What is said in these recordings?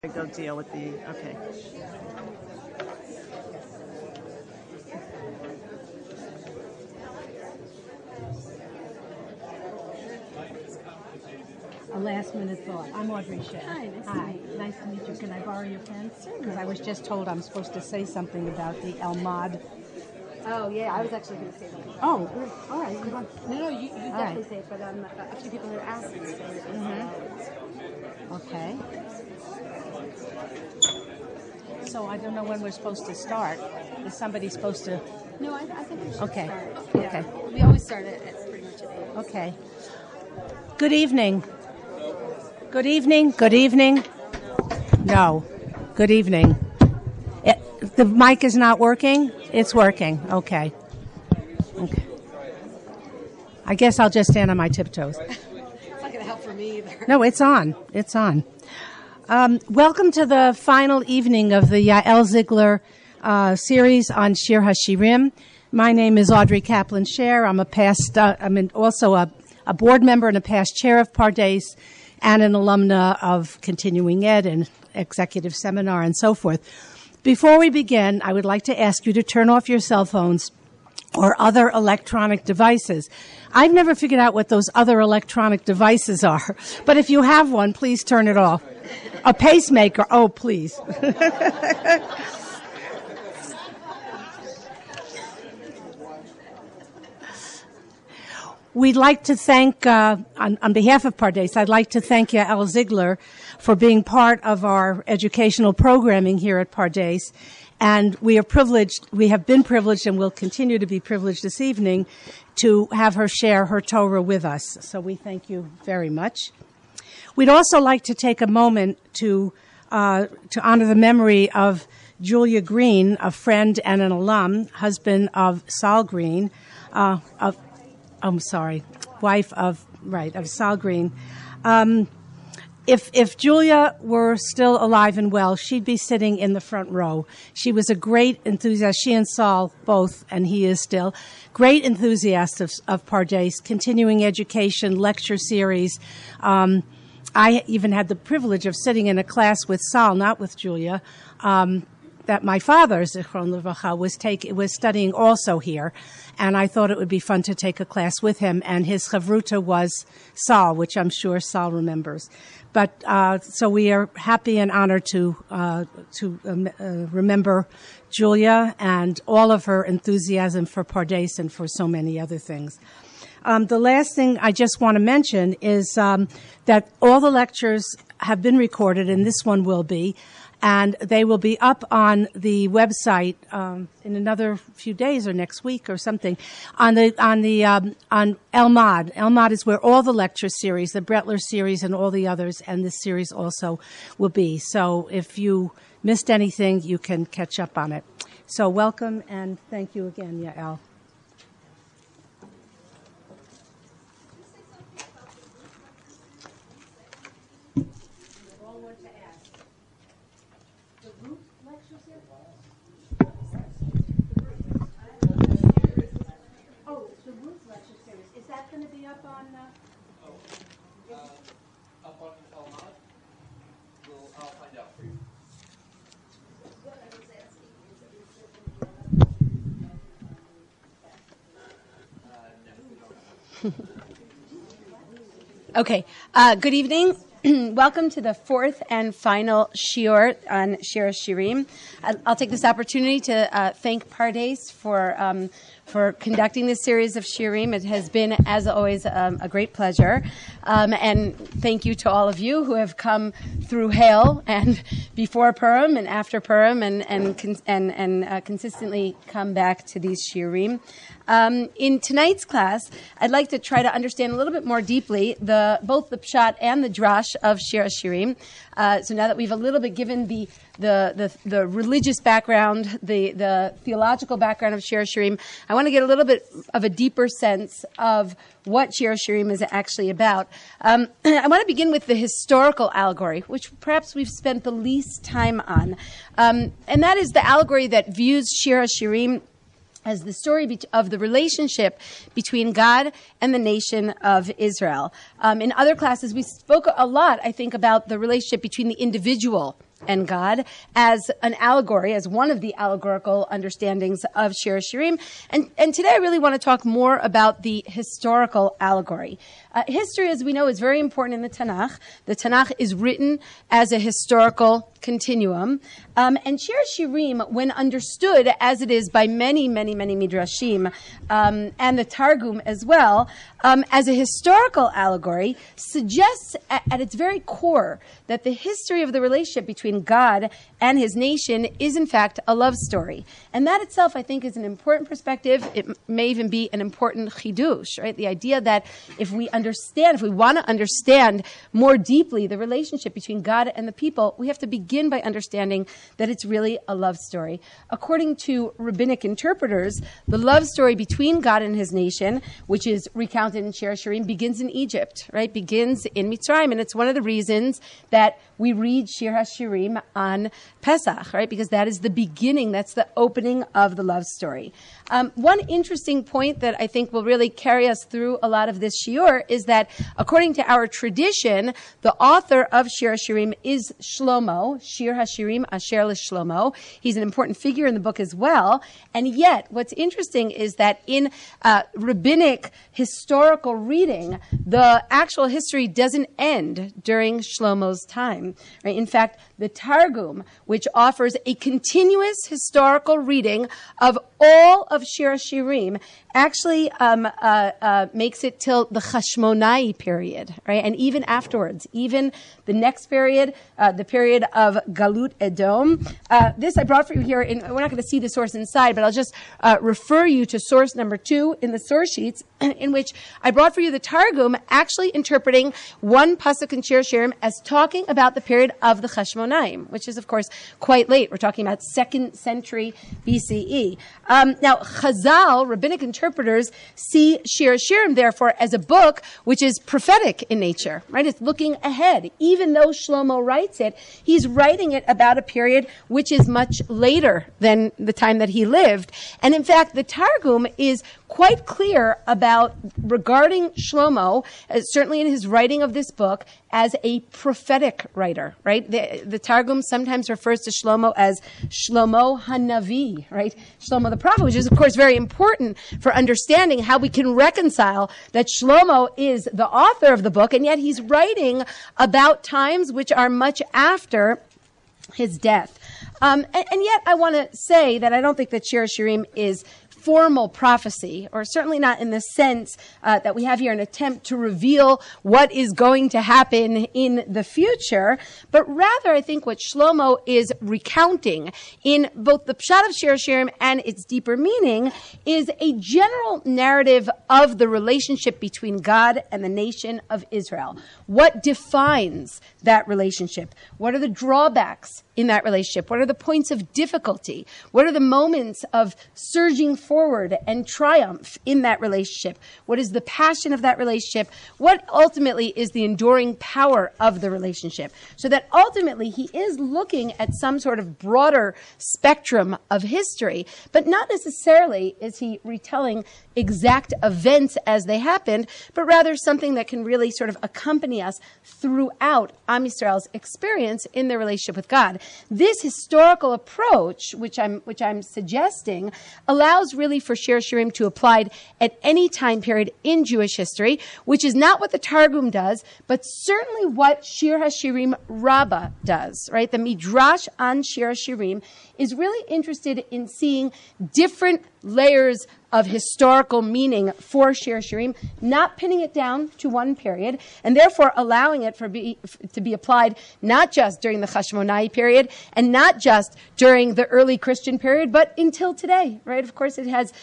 Go deal with the, okay. A last minute thought. I'm Audrey Scher. Hi, Nice to meet you. Can I borrow your pen? Because I was just told I'm supposed to say something about the Elmad. Oh, yeah, I was actually going to say that. Oh, all right. No, you definitely say it, but a few people have asked me to say it. Okay. So I don't know when we're supposed to start. Is somebody supposed to? No, I think we should Okay. start. Okay. We always start at pretty much at 8. Okay. Good evening. Good evening. Good evening. No. Good evening. The mic is not working? It's working. Okay. Okay. I guess I'll just stand on my tiptoes. It's not going to help for me either. No, it's on. It's on. Welcome to the final evening of the Yael Ziegler series on Shir HaShirim. My name is Audrey Kaplan Scher. I'm also a board member and a past chair of Pardes and an alumna of Continuing Ed and Executive Seminar and so forth. Before we begin, I would like to ask you to turn off your cell phones or other electronic devices. I've never figured out what those other electronic devices are, but if you have one, please turn it off. A pacemaker, oh, please. We'd like to thank, on behalf of Pardes, I'd like to thank Yael Ziegler for being part of our educational programming here at Pardes. And we have been privileged and will continue to be privileged this evening to have her share her Torah with us. So we thank you very much. We'd also like to take a moment to honor the memory of Julia Green, a friend and an alum, husband of Sal Green, wife of Sal Green. If Julia were still alive and well, she'd be sitting in the front row. She was a great enthusiast. She and Sal both, and he is still, great enthusiasts of Pardes, continuing education, lecture series. I even had the privilege of sitting in a class with Sal, not with Julia, that my father, Zichron Levacha, was studying also here, and I thought it would be fun to take a class with him. And his chavruta was Sal, which I'm sure Sal remembers. But so we are happy and honored to remember Julia and all of her enthusiasm for Pardes and for so many other things. The last thing I just want to mention is that all the lectures have been recorded, and this one will be. And they will be up on the website in another few days or next week or something on Elmad. Elmad is where all the lecture series, the Brettler series, and all the others, and this series also will be. So if you missed anything, you can catch up on it. So welcome and thank you again, Yael. Going to be up on up on Elmad? I'll find out for you. Okay. Good evening. Welcome to the fourth and final shiur on Shir HaShirim. I'll take this opportunity to thank Pardes for conducting this series of shiurim. It has been, as always, a great pleasure. And thank you to all of you who have come through hail and before Purim and after Purim and consistently come back to these shiurim. In tonight's class, I'd like to try to understand a little bit more deeply both the pshat and the drash of Shir HaShirim. So now that we've a little bit given the religious background, the theological background of Shir HaShirim, I want to get a little bit of a deeper sense of what Shir HaShirim is actually about. I want to begin with the historical allegory, which perhaps we've spent the least time on. And that is the allegory that views Shir HaShirim as the story of the relationship between God and the nation of Israel. In other classes, we spoke a lot, I think, about the relationship between the individual and God as an allegory, as one of the allegorical understandings of Shir HaShirim. And today I really want to talk more about the historical allegory. History, as we know, is very important in the Tanakh. The Tanakh is written as a historical continuum. And Shir HaShirim, when understood as it is by many, many, many midrashim, and the Targum as well, as a historical allegory, suggests at its very core that the history of the relationship between God and his nation is in fact a love story. And that itself, I think, is an important perspective. It may even be an important chidush, right? The idea that if we want to understand more deeply the relationship between God and the people, we have to begin by understanding that it's really a love story. According to rabbinic interpreters, the love story between God and his nation, which is recounted in Shir HaShirim, begins in Egypt, right? Begins in Mitzrayim. And it's one of the reasons that we read Shir HaShirim on Pesach, right? Because that is the beginning, that's the opening of the love story. One interesting point that I think will really carry us through a lot of this shiur is that according to our tradition, the author of Shir HaShirim is Shlomo, Shir HaShirim Asher LeShlomo. He's an important figure in the book as well. And yet, what's interesting is that in rabbinic historical reading, the actual history doesn't end during Shlomo's time. Right? In fact, the Targum, which offers a continuous historical reading of all of Shir HaShirim, actually makes it till the Chashmonai period, right? And even afterwards, even the next period, the period of Galut Edom. This I brought for you here. We're not going to see the source inside, but I'll just refer you to source number 2 in the source sheets, in which I brought for you the Targum actually interpreting one pasuk in Shir HaShirim as talking about the period of the Chashmonaim, which is, of course, quite late. We're talking about 2nd century BCE. Now, Chazal, rabbinic interpreters, see Shir HaShirim, therefore, as a book which is prophetic in nature, right? It's looking ahead. Even though Shlomo writes it, he's writing it about a period which is much later than the time that he lived. And in fact, the Targum is quite clear regarding Shlomo, certainly in his writing of this book, as a prophetic writer, right? The Targum sometimes refers to Shlomo as Shlomo HaNavi, right? Shlomo the prophet, which is, of course, very important for understanding how we can reconcile that Shlomo is the author of the book, and yet he's writing about times which are much after his death. And yet I want to say that I don't think that Shir HaShirim is formal prophecy, or certainly not in the sense that we have here an attempt to reveal what is going to happen in the future, but rather I think what Shlomo is recounting in both the pshat of Shir HaShirim and its deeper meaning is a general narrative of the relationship between God and the nation of Israel. What defines that relationship? What are the drawbacks in that relationship? What are the points of difficulty? What are the moments of surging forward and triumph in that relationship? What is the passion of that relationship? What ultimately is the enduring power of the relationship? So that ultimately he is looking at some sort of broader spectrum of history, but not necessarily is he retelling exact events as they happened, but rather something that can really sort of accompany us throughout Am Yisrael's experience in their relationship with God. This historical approach, which I'm suggesting, allows really for Shir HaShirim to applied at any time period in Jewish history, which is not what the Targum does, but certainly what Shir HaShirim Rabbah does, right? The Midrash on Shir HaShirim is really interested in seeing different layers of historical meaning for Shir HaShirim, not pinning it down to one period, and therefore allowing it to be applied not just during the Chashmonai period, and not just during the early Christian period, but until today, right? Of course, it has,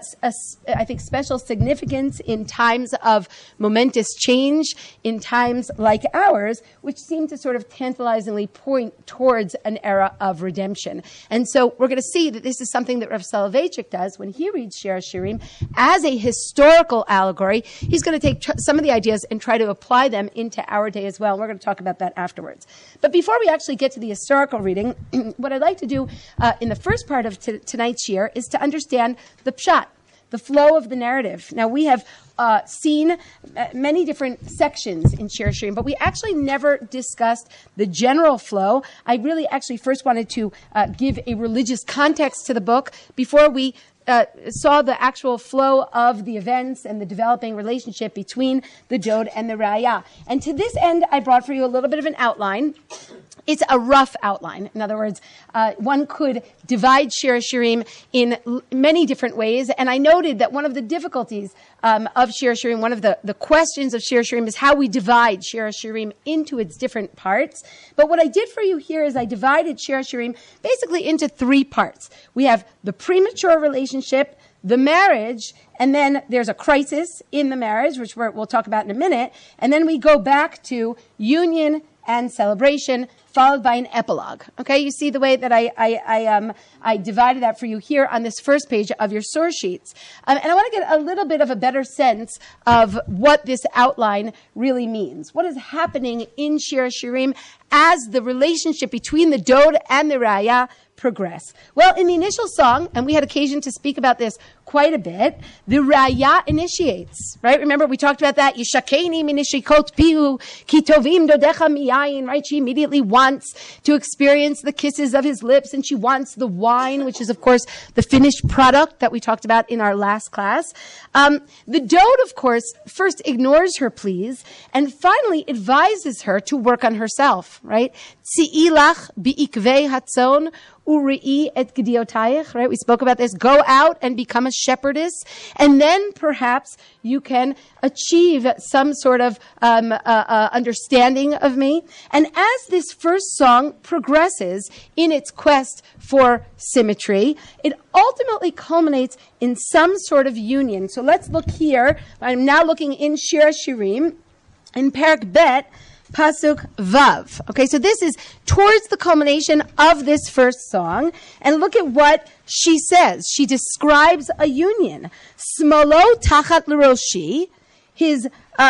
I think, special significance in times of momentous change, in times like ours, which seem to sort of tantalizingly point towards an era of redemption. And so we're going to see that this is something that Rav Soloveitchik does when he reads Shir HaShirim as a historical allegory. He's going to take some of the ideas and try to apply them into our day as well. We're going to talk about that afterwards. But before we actually get to the historical reading, what I'd like to do in the first part of tonight's year is to understand the pshat the flow of the narrative. Now, we have seen many different sections in Shir Shirim, but we actually never discussed the general flow. I really actually first wanted to give a religious context to the book before we saw the actual flow of the events and the developing relationship between the Dod and the Raya. And to this end, I brought for you a little bit of an outline. It's a rough outline. In other words, one could divide Shir Shirim in many different ways. And I noted that one of the difficulties of Shir Shirim, one of the questions of Shir Shirim is how we divide Shir Shirim into its different parts. But what I did for you here is I divided Shir Shirim basically into three parts. We have the premature relationship, the marriage, and then there's a crisis in the marriage, which we'll talk about in a minute. And then we go back to union and celebration, followed by an epilogue. Okay, you see the way that I divided that for you here on this first page of your source sheets. And I want to get a little bit of a better sense of what this outline really means. What is happening in Shir Shirim as the relationship between the Dod and the Raya progress? Well, in the initial song, and we had occasion to speak about this quite a bit, the Raya initiates, right? Remember, we talked about that. Yishakeni minishikot pihu kitovim dodecha miyayin, right? She immediately wants to experience the kisses of his lips, and she wants the wine, which is, of course, the finished product that we talked about in our last class. The Dod, of course, first ignores her pleas, and finally advises her to work on herself, right? Tzi'ilach bi'ikvei hatzon uri'i et gediotayich, right? We spoke about this. Go out and become a shepherdess, and then perhaps you can achieve some sort of understanding of me. And as this first song progresses in its quest for symmetry, it ultimately culminates in some sort of union. So let's look here. I'm now looking in Shir Shirim, in Perek Bet, Pasuk Vav. Okay, so this is towards the culmination of this first song. And look at what she says. She describes a union. Smolo tachat l'roshi. His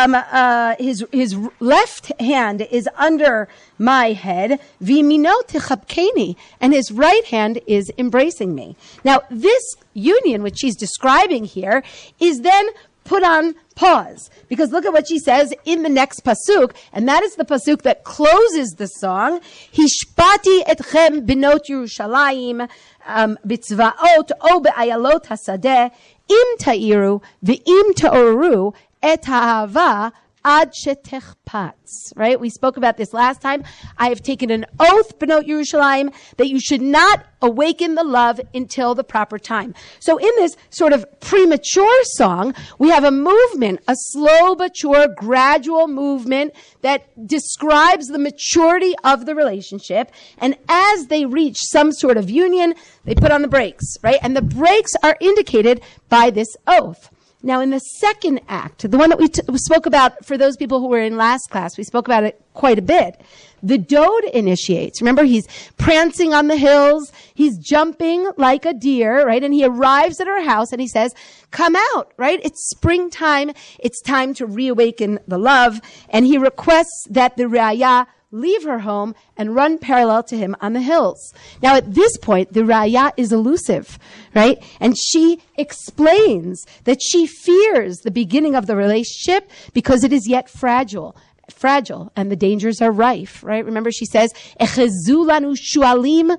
left hand is under my head. V'yimino techabkeni. And his right hand is embracing me. Now, this union, which she's describing here, is then put on pause, because look at what she says in the next pasuk, and that is the pasuk that closes the song. Hishpati etchem binot Yerushalayim bitzvaot o be'ayalot hasadeh im ta'iru ve'im ta'oru et ha'ava ad shetechpatz. Right? We spoke about this last time. I have taken an oath, Benot Yerushalayim, that you should not awaken the love until the proper time. So in this sort of premature song, we have a movement, a slow but sure, gradual movement that describes the maturity of the relationship. And as they reach some sort of union, they put on the brakes, right? And the brakes are indicated by this oath. Now, in the second act, the one that we spoke about for those people who were in last class, we spoke about it quite a bit. The Dod initiates. Remember, he's prancing on the hills. He's jumping like a deer, right? And he arrives at her house and he says, come out, right? It's springtime. It's time to reawaken the love. And he requests that the Raya leave her home and run parallel to him on the hills. Now, at this point, the Raya is elusive, right? And she explains that she fears the beginning of the relationship because it is yet fragile, and the dangers are rife, right? Remember, she says, "Echezu lanu shualim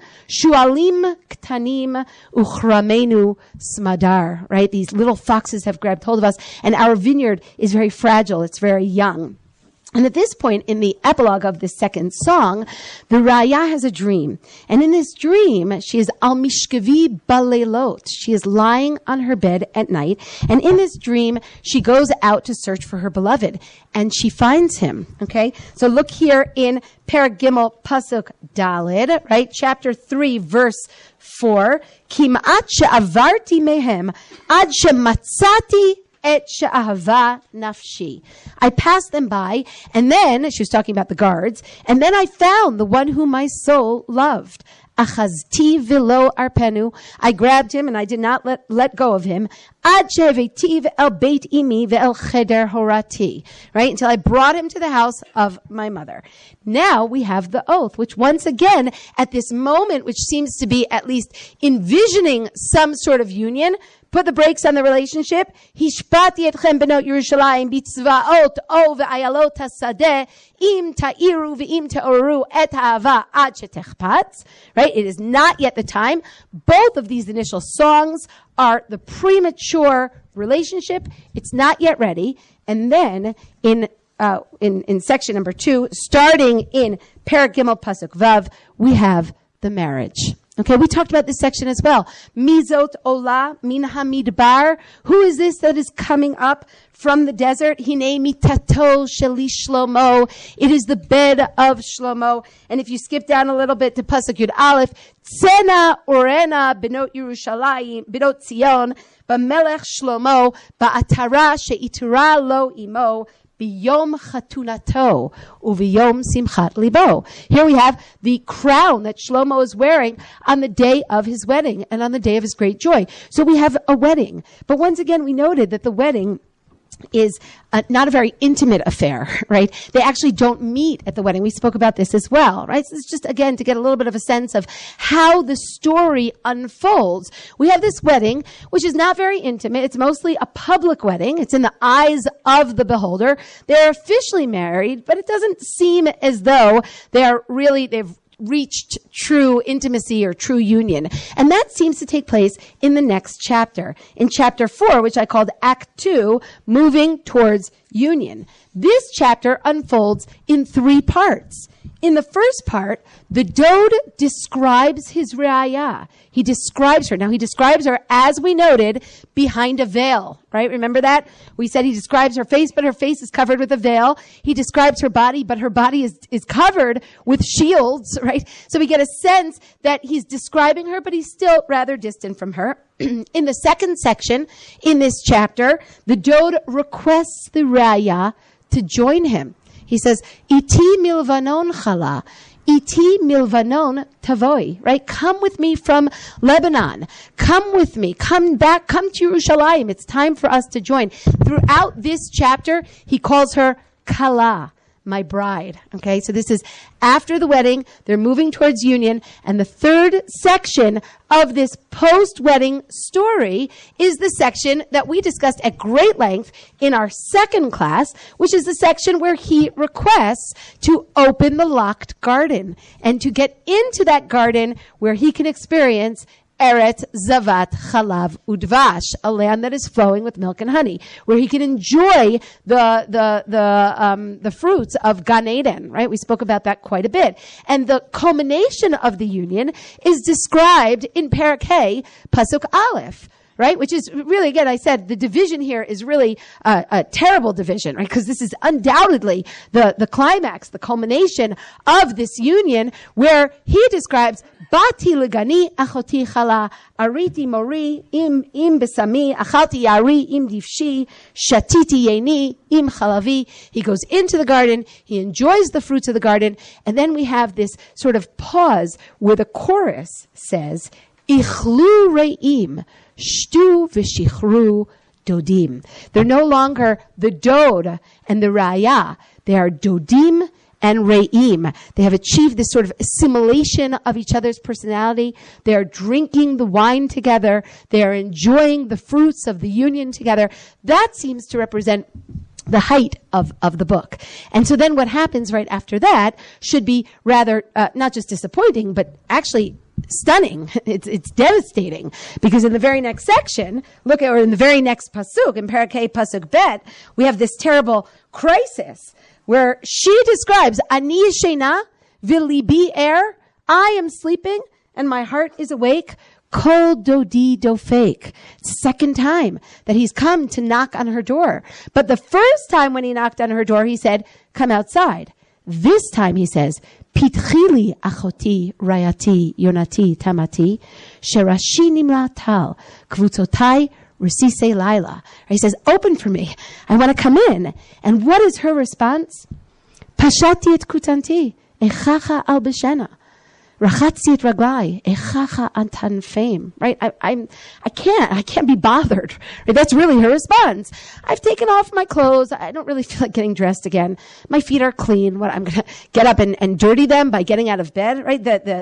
ktanim uchramenu smadar," right? These little foxes have grabbed hold of us, and our vineyard is very fragile. It's very young. And at this point in the epilogue of the second song, the Raya has a dream. And in this dream, she is al mishkavi balelot. She is lying on her bed at night. And in this dream, she goes out to search for her beloved. And she finds him. Okay? So look here in Perek Gimel Pasuk Daled, right? Chapter 3, verse 4. Kim'at she'avarti mehem ad she'matzati et she'ahava nafshi. I passed them by, and then, she was talking about the guards, and then I found the one whom my soul loved. achazti velo arpenu. I grabbed him and I did not let go of him. Ad she'aveti ve'el beit imi ve'el cheder horati. Right? Until I brought him to the house of my mother. Now we have the oath, which once again, at this moment, which seems to be at least envisioning some sort of union, put the brakes on the relationship. Hishpati etchem benot Yerushalayim bitzvaot o ve'ayalot hasadeh im ta'iru ve'im ta'oru et ha'ava ad shetechpatz. Right? It is not yet the time. Both of these initial songs are the premature relationship. It's not yet ready. And then in section number 2, starting in Perek Gimel Pasuk Vav, we have the marriage. Okay, we talked about this section as well. Mizot ola min hamidbar. Who is this that is coming up from the desert? Hine mitato sheli Shlomo. It is the bed of Shlomo. And if you skip down a little bit to Pasuk Yud Aleph, Tzena orena benot Yerushalayim, benot Tzion, b'melech Shlomo, ba'atara she'itura lo imo, Biyom chatunato uviyom simchat libo. Here we have the crown that Shlomo is wearing on the day of his wedding and on the day of his great joy. So we have a wedding. But once again, we noted that the wedding is not a very intimate affair, right? They actually don't meet at the wedding. We spoke about this as well, right? So it's just, again, to get a little bit of a sense of how the story unfolds. We have this wedding, which is not very intimate. It's mostly a public wedding. It's in the eyes of the beholder. They're officially married, but it doesn't seem as though they've reached true intimacy or true union. And that seems to take place in the next chapter. In chapter 4, which I called Act 2, moving towards union. This chapter unfolds in 3 parts. In the first part, the Dode describes his Re'ayah. He describes her. Now, he describes her, as we noted, behind a veil, right? Remember that? We said he describes her face, but her face is covered with a veil. He describes her body, but her body is covered with shields, right? So we get a sense that he's describing her, but he's still rather distant from her. In the second section, in this chapter, the Dode requests the Re'ayah to join him. He says, Iti milvanon chala, Iti milvanon tavoi, right? Come with me from Lebanon. Come with me. Come back. Come to Yerushalayim. It's time for us to join. Throughout this chapter, he calls her Kala, my bride. Okay, so this is after the wedding. They're moving towards union. And the third section of this post-wedding story is the section that we discussed at great length in our second class, which is the section where he requests to open the locked garden and to get into that garden where he can experience Eretz Zavat Chalav Udvash, a land that is flowing with milk and honey, where he can enjoy the fruits of Gan Eden, right? We spoke about that quite a bit. And the culmination of the union is described in Perek Hey, Pasuk Aleph, right? Which is really, again, I said the division here is really a terrible division, right? Because this is undoubtedly the climax, the culmination of this union, where he describes Bati legani achoti chala, ariti mori im besami, achalti yari im divshi, shatiti yeni im chalavi. He goes into the garden, he enjoys the fruits of the garden, and then we have this sort of pause where the chorus says, Ichlu re'im, shtu v'shichru dodim. They're no longer the Dode and the Raya. They are Dodim and Re'im. They have achieved this sort of assimilation of each other's personality. They are drinking the wine together. They are enjoying the fruits of the union together. That seems to represent the height of the book. And so then what happens right after that should be rather, not just disappointing, but actually stunning. It's devastating, because in the very next section, or in the very next pasuk, in Perek Hey Pasuk Bet, we have this terrible crisis where she describes, Ani yeshena v'libi er, I am sleeping and my heart is awake. Kol dodi dofek. Second time that he's come to knock on her door. But the first time when he knocked on her door, he said, come outside. This time he says, Pitchili achoti rayati yonati tamati sherashi nimra tal kvutzotai resise laila. He says, open for me. I want to come in. And what is her response? Pashati et kutanti echacha al beshena. Rachatzi et raglai, echacha antan fame. Right? I can't be bothered. Right? That's really her response. I've taken off my clothes. I don't really feel like getting dressed again. My feet are clean. What, I'm going to get up and dirty them by getting out of bed? Right?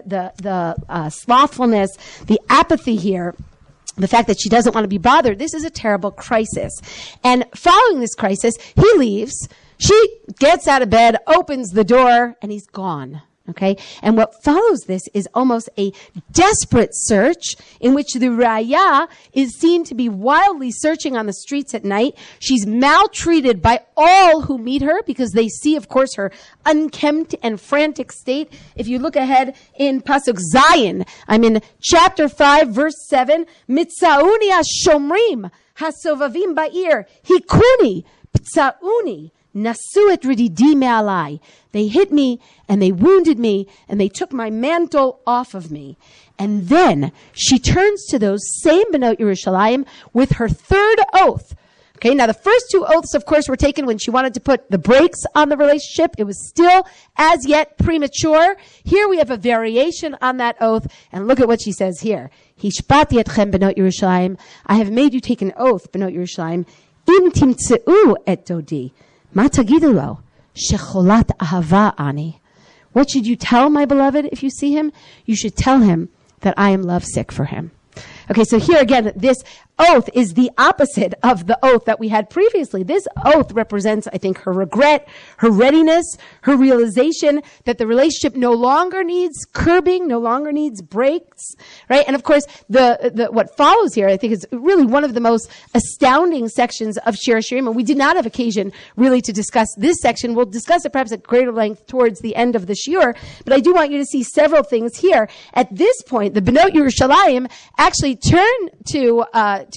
The slothfulness, the apathy here, the fact that she doesn't want to be bothered. This is a terrible crisis. And following this crisis, he leaves. She gets out of bed, opens the door, and he's gone. Okay? And what follows this is almost a desperate search in which the Raya is seen to be wildly searching on the streets at night. She's maltreated by all who meet her because they see, of course, her unkempt and frantic state. If you look ahead in Pasuk Zayin, I'm in chapter 5, verse 7, Mitzauni ha-shomrim ha-sovavim ba'ir hikuni ptsauni nasuet rididi me'alai. They hit me, and they wounded me, and they took my mantle off of me. And then she turns to those same Benot Yerushalayim with her third oath. Okay, now the first two oaths, of course, were taken when she wanted to put the brakes on the relationship. It was still, as yet, premature. Here we have a variation on that oath, and look at what she says here. Hishpati etchem Benot Yerushalayim. I have made you take an oath, Benot Yerushalayim. Im timtzeu et dodi. Ma tagidu lo. Shecholat ahava ani. What should you tell my beloved if you see him? You should tell him that I am lovesick for him. Okay, so here again, this oath is the opposite of the oath that we had previously. This oath represents, I think, her regret, her readiness, her realization that the relationship no longer needs curbing, no longer needs breaks, right? And of course, the what follows here, I think, is really one of the most astounding sections of Shir HaShirim, and we did not have occasion really to discuss this section. We'll discuss it perhaps at greater length towards the end of the Shiur, but I do want you to see several things here. At this point, the Benot Yerushalayim actually turn to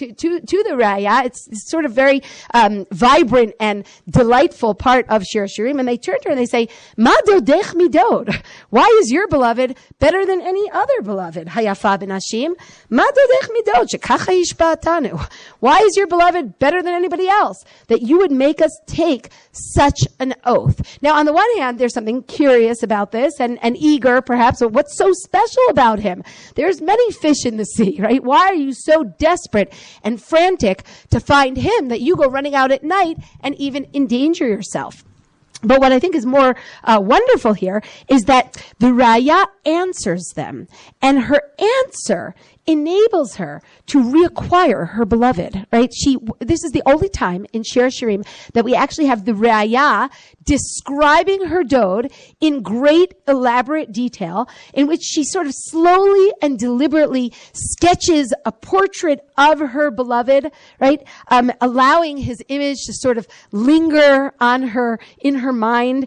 the Raya. It's sort of very vibrant and delightful part of Shir HaShirim, and they turn to her and they say, Ma dodech midod. Why is your beloved better than any other beloved? Hayafa ben Hashim. Ma dodech midod. Shekacha yishpa'atanu. Why is your beloved better than anybody else? That you would make us take such an oath. Now, on the one hand, there's something curious about this and eager, perhaps, of what's so special about him. There's many fish in the sea, right? Why are you so desperate and frantic to find him that you go running out at night and even endanger yourself? But what I think is more wonderful here is that the Raya answers them, and her answer enables her to reacquire her beloved, right? This is the only time in Shir HaShirim that we actually have the Raya describing her dode in great elaborate detail, in which she sort of slowly and deliberately sketches a portrait of her beloved, right? Allowing his image to sort of linger on her, in her mind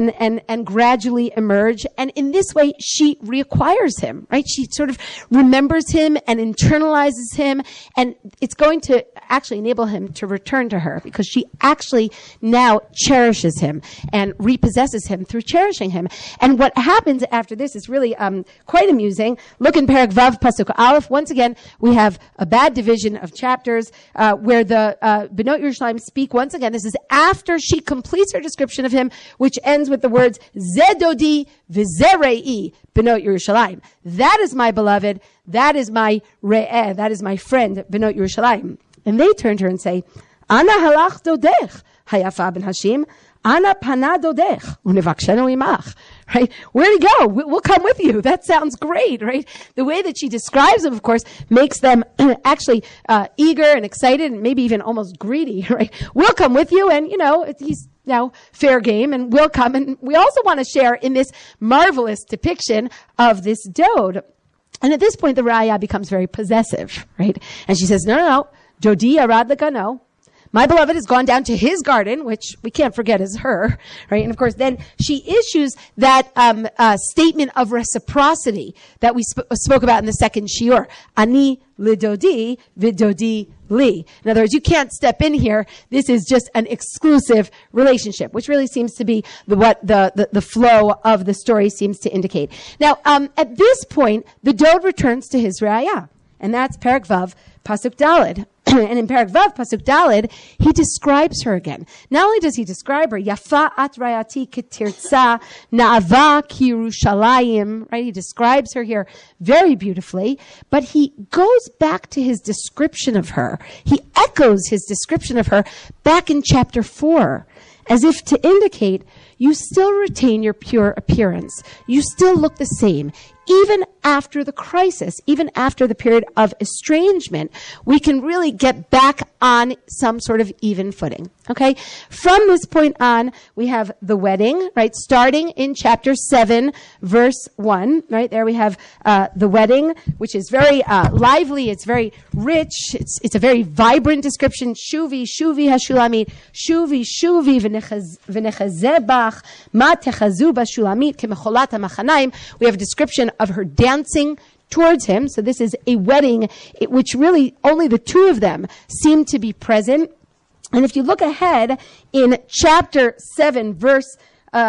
and gradually emerge. And in this way, she reacquires him, right? She sort of remembers him and internalizes him, and it's going to actually enable him to return to her because she actually now cherishes him and repossesses him through cherishing him. And what happens after this is really quite amusing. Look in Perek Vav Pasuk Aleph. Once again, we have a bad division of chapters where the Benot Yerushalayim speak. Once again, this is after she completes her description of him, which ends with the words Zedodi v'zerei Benot Yerushalayim. That is my beloved. That is my re'eh. That is my friend, Benot Yerushalayim. And they turn to her and say, Ana halach dodech, Hayafa ben Hashim. Ana pana dodech, unevakshenu imach. Right? Where'd he go? We'll come with you. That sounds great, right? The way that she describes them, of course, makes them actually eager and excited and maybe even almost greedy, right? We'll come with you, and, he's now fair game, and we'll come. And we also want to share in this marvelous depiction of this dode. And at this point, the Raya becomes very possessive, right? And she says, no, Dodi arad lekano. My beloved has gone down to his garden, which we can't forget is her, right? And of course, then she issues that statement of reciprocity that we spoke about in the second shiur. Ani lidodi vidodi li. In other words, you can't step in here. This is just an exclusive relationship, which really seems to be what the flow of the story seems to indicate. Now, at this point, the dode returns to his Raya, and that's Perek Vav Pasuk Daled. And in Perek Vav, Pasuk Daled, he describes her again. Not only does he describe her, Yafa at rayati ketirtza, na'ava ki Yerushalayim, right? He describes her here very beautifully, but he goes back to his description of her. He echoes his description of her back in chapter 4, as if to indicate you still retain your pure appearance. You still look the same. Even after the crisis, even after the period of estrangement, we can really get back on some sort of even footing. Okay? From this point on, we have the wedding, right? Starting in chapter 7, verse 1, right? There we have the wedding, which is very lively. It's very rich. It's a very vibrant description. Shuvi, Shuvi Hashulamit, Shuvi, Shuvi v'nechazebach, ma techazu bashulamit kemecholat hamachanaim. We have a description of her dancing towards him. So this is a wedding which really only the two of them seem to be present. And if you look ahead in chapter 7, verse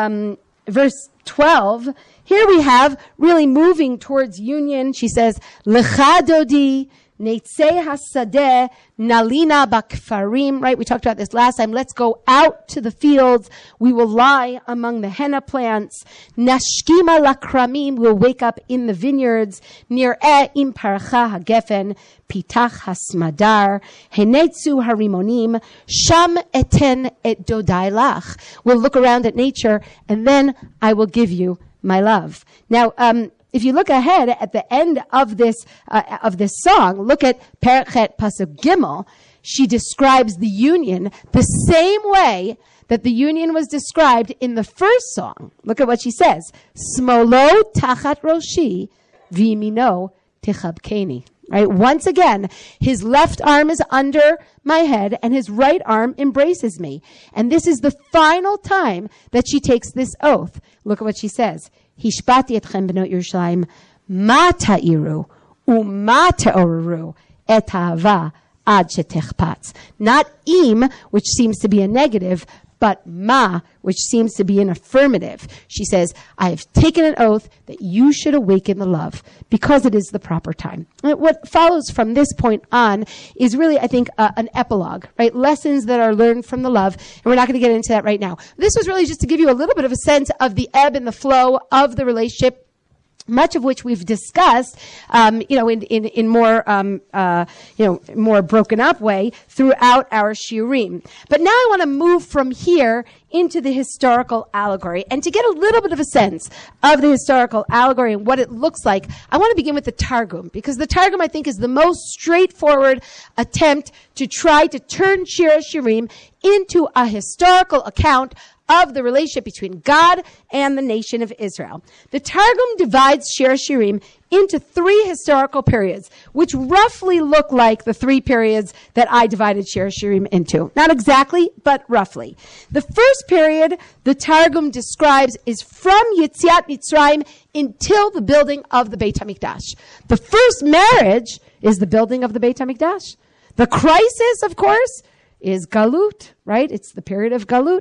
12, here we have really moving towards union. She says, Lecha dodi, Neitzei hasadeh, nalina bakfarim, right? We talked about this last time. Let's go out to the fields. We will lie among the henna plants. Nashkima lakramim, we'll wake up in the vineyards. Nir'eh im paracha hagefen, pitach hasmadar, henetzu harimonim, sham eten et dodai lach. We'll look around at nature, and then I will give you my love. Now, if you look ahead at the end of this song, look at Perek Chet Pasuk Gimel. She describes the union the same way that the union was described in the first song. Look at what she says: Smolo tachat roshi, v'yimino techabkeni. Right? Once again, his left arm is under my head and his right arm embraces me. And this is the final time that she takes this oath. Look at what she says. Hishpati etchem benot Yerushalayim, ma ta'iru, u'ma ta'oreru, et ha'ava ad shetechpatz. Not im, which seems to be a negative, but ma, which seems to be an affirmative. She says, I have taken an oath that you should awaken the love because it is the proper time. And what follows from this point on is really, I think, an epilogue, right? Lessons that are learned from the love. And we're not going to get into that right now. This was really just to give you a little bit of a sense of the ebb and the flow of the relationship, much of which we've discussed, in more, more broken up way throughout our shiurim. But now I want to move from here into the historical allegory. And to get a little bit of a sense of the historical allegory and what it looks like, I want to begin with the Targum, because the Targum, I think, is the most straightforward attempt to try to turn Shir HaShirim into a historical account of the relationship between God and the nation of Israel. The Targum divides Shir HaShirim into 3 historical periods, which roughly look like the 3 periods that I divided Shir HaShirim into. Not exactly, but roughly. The first period the Targum describes is from Yetziat Mitzrayim until the building of the Beit HaMikdash. The first marriage is the building of the Beit HaMikdash. The crisis, of course, is Galut, right? It's the period of Galut,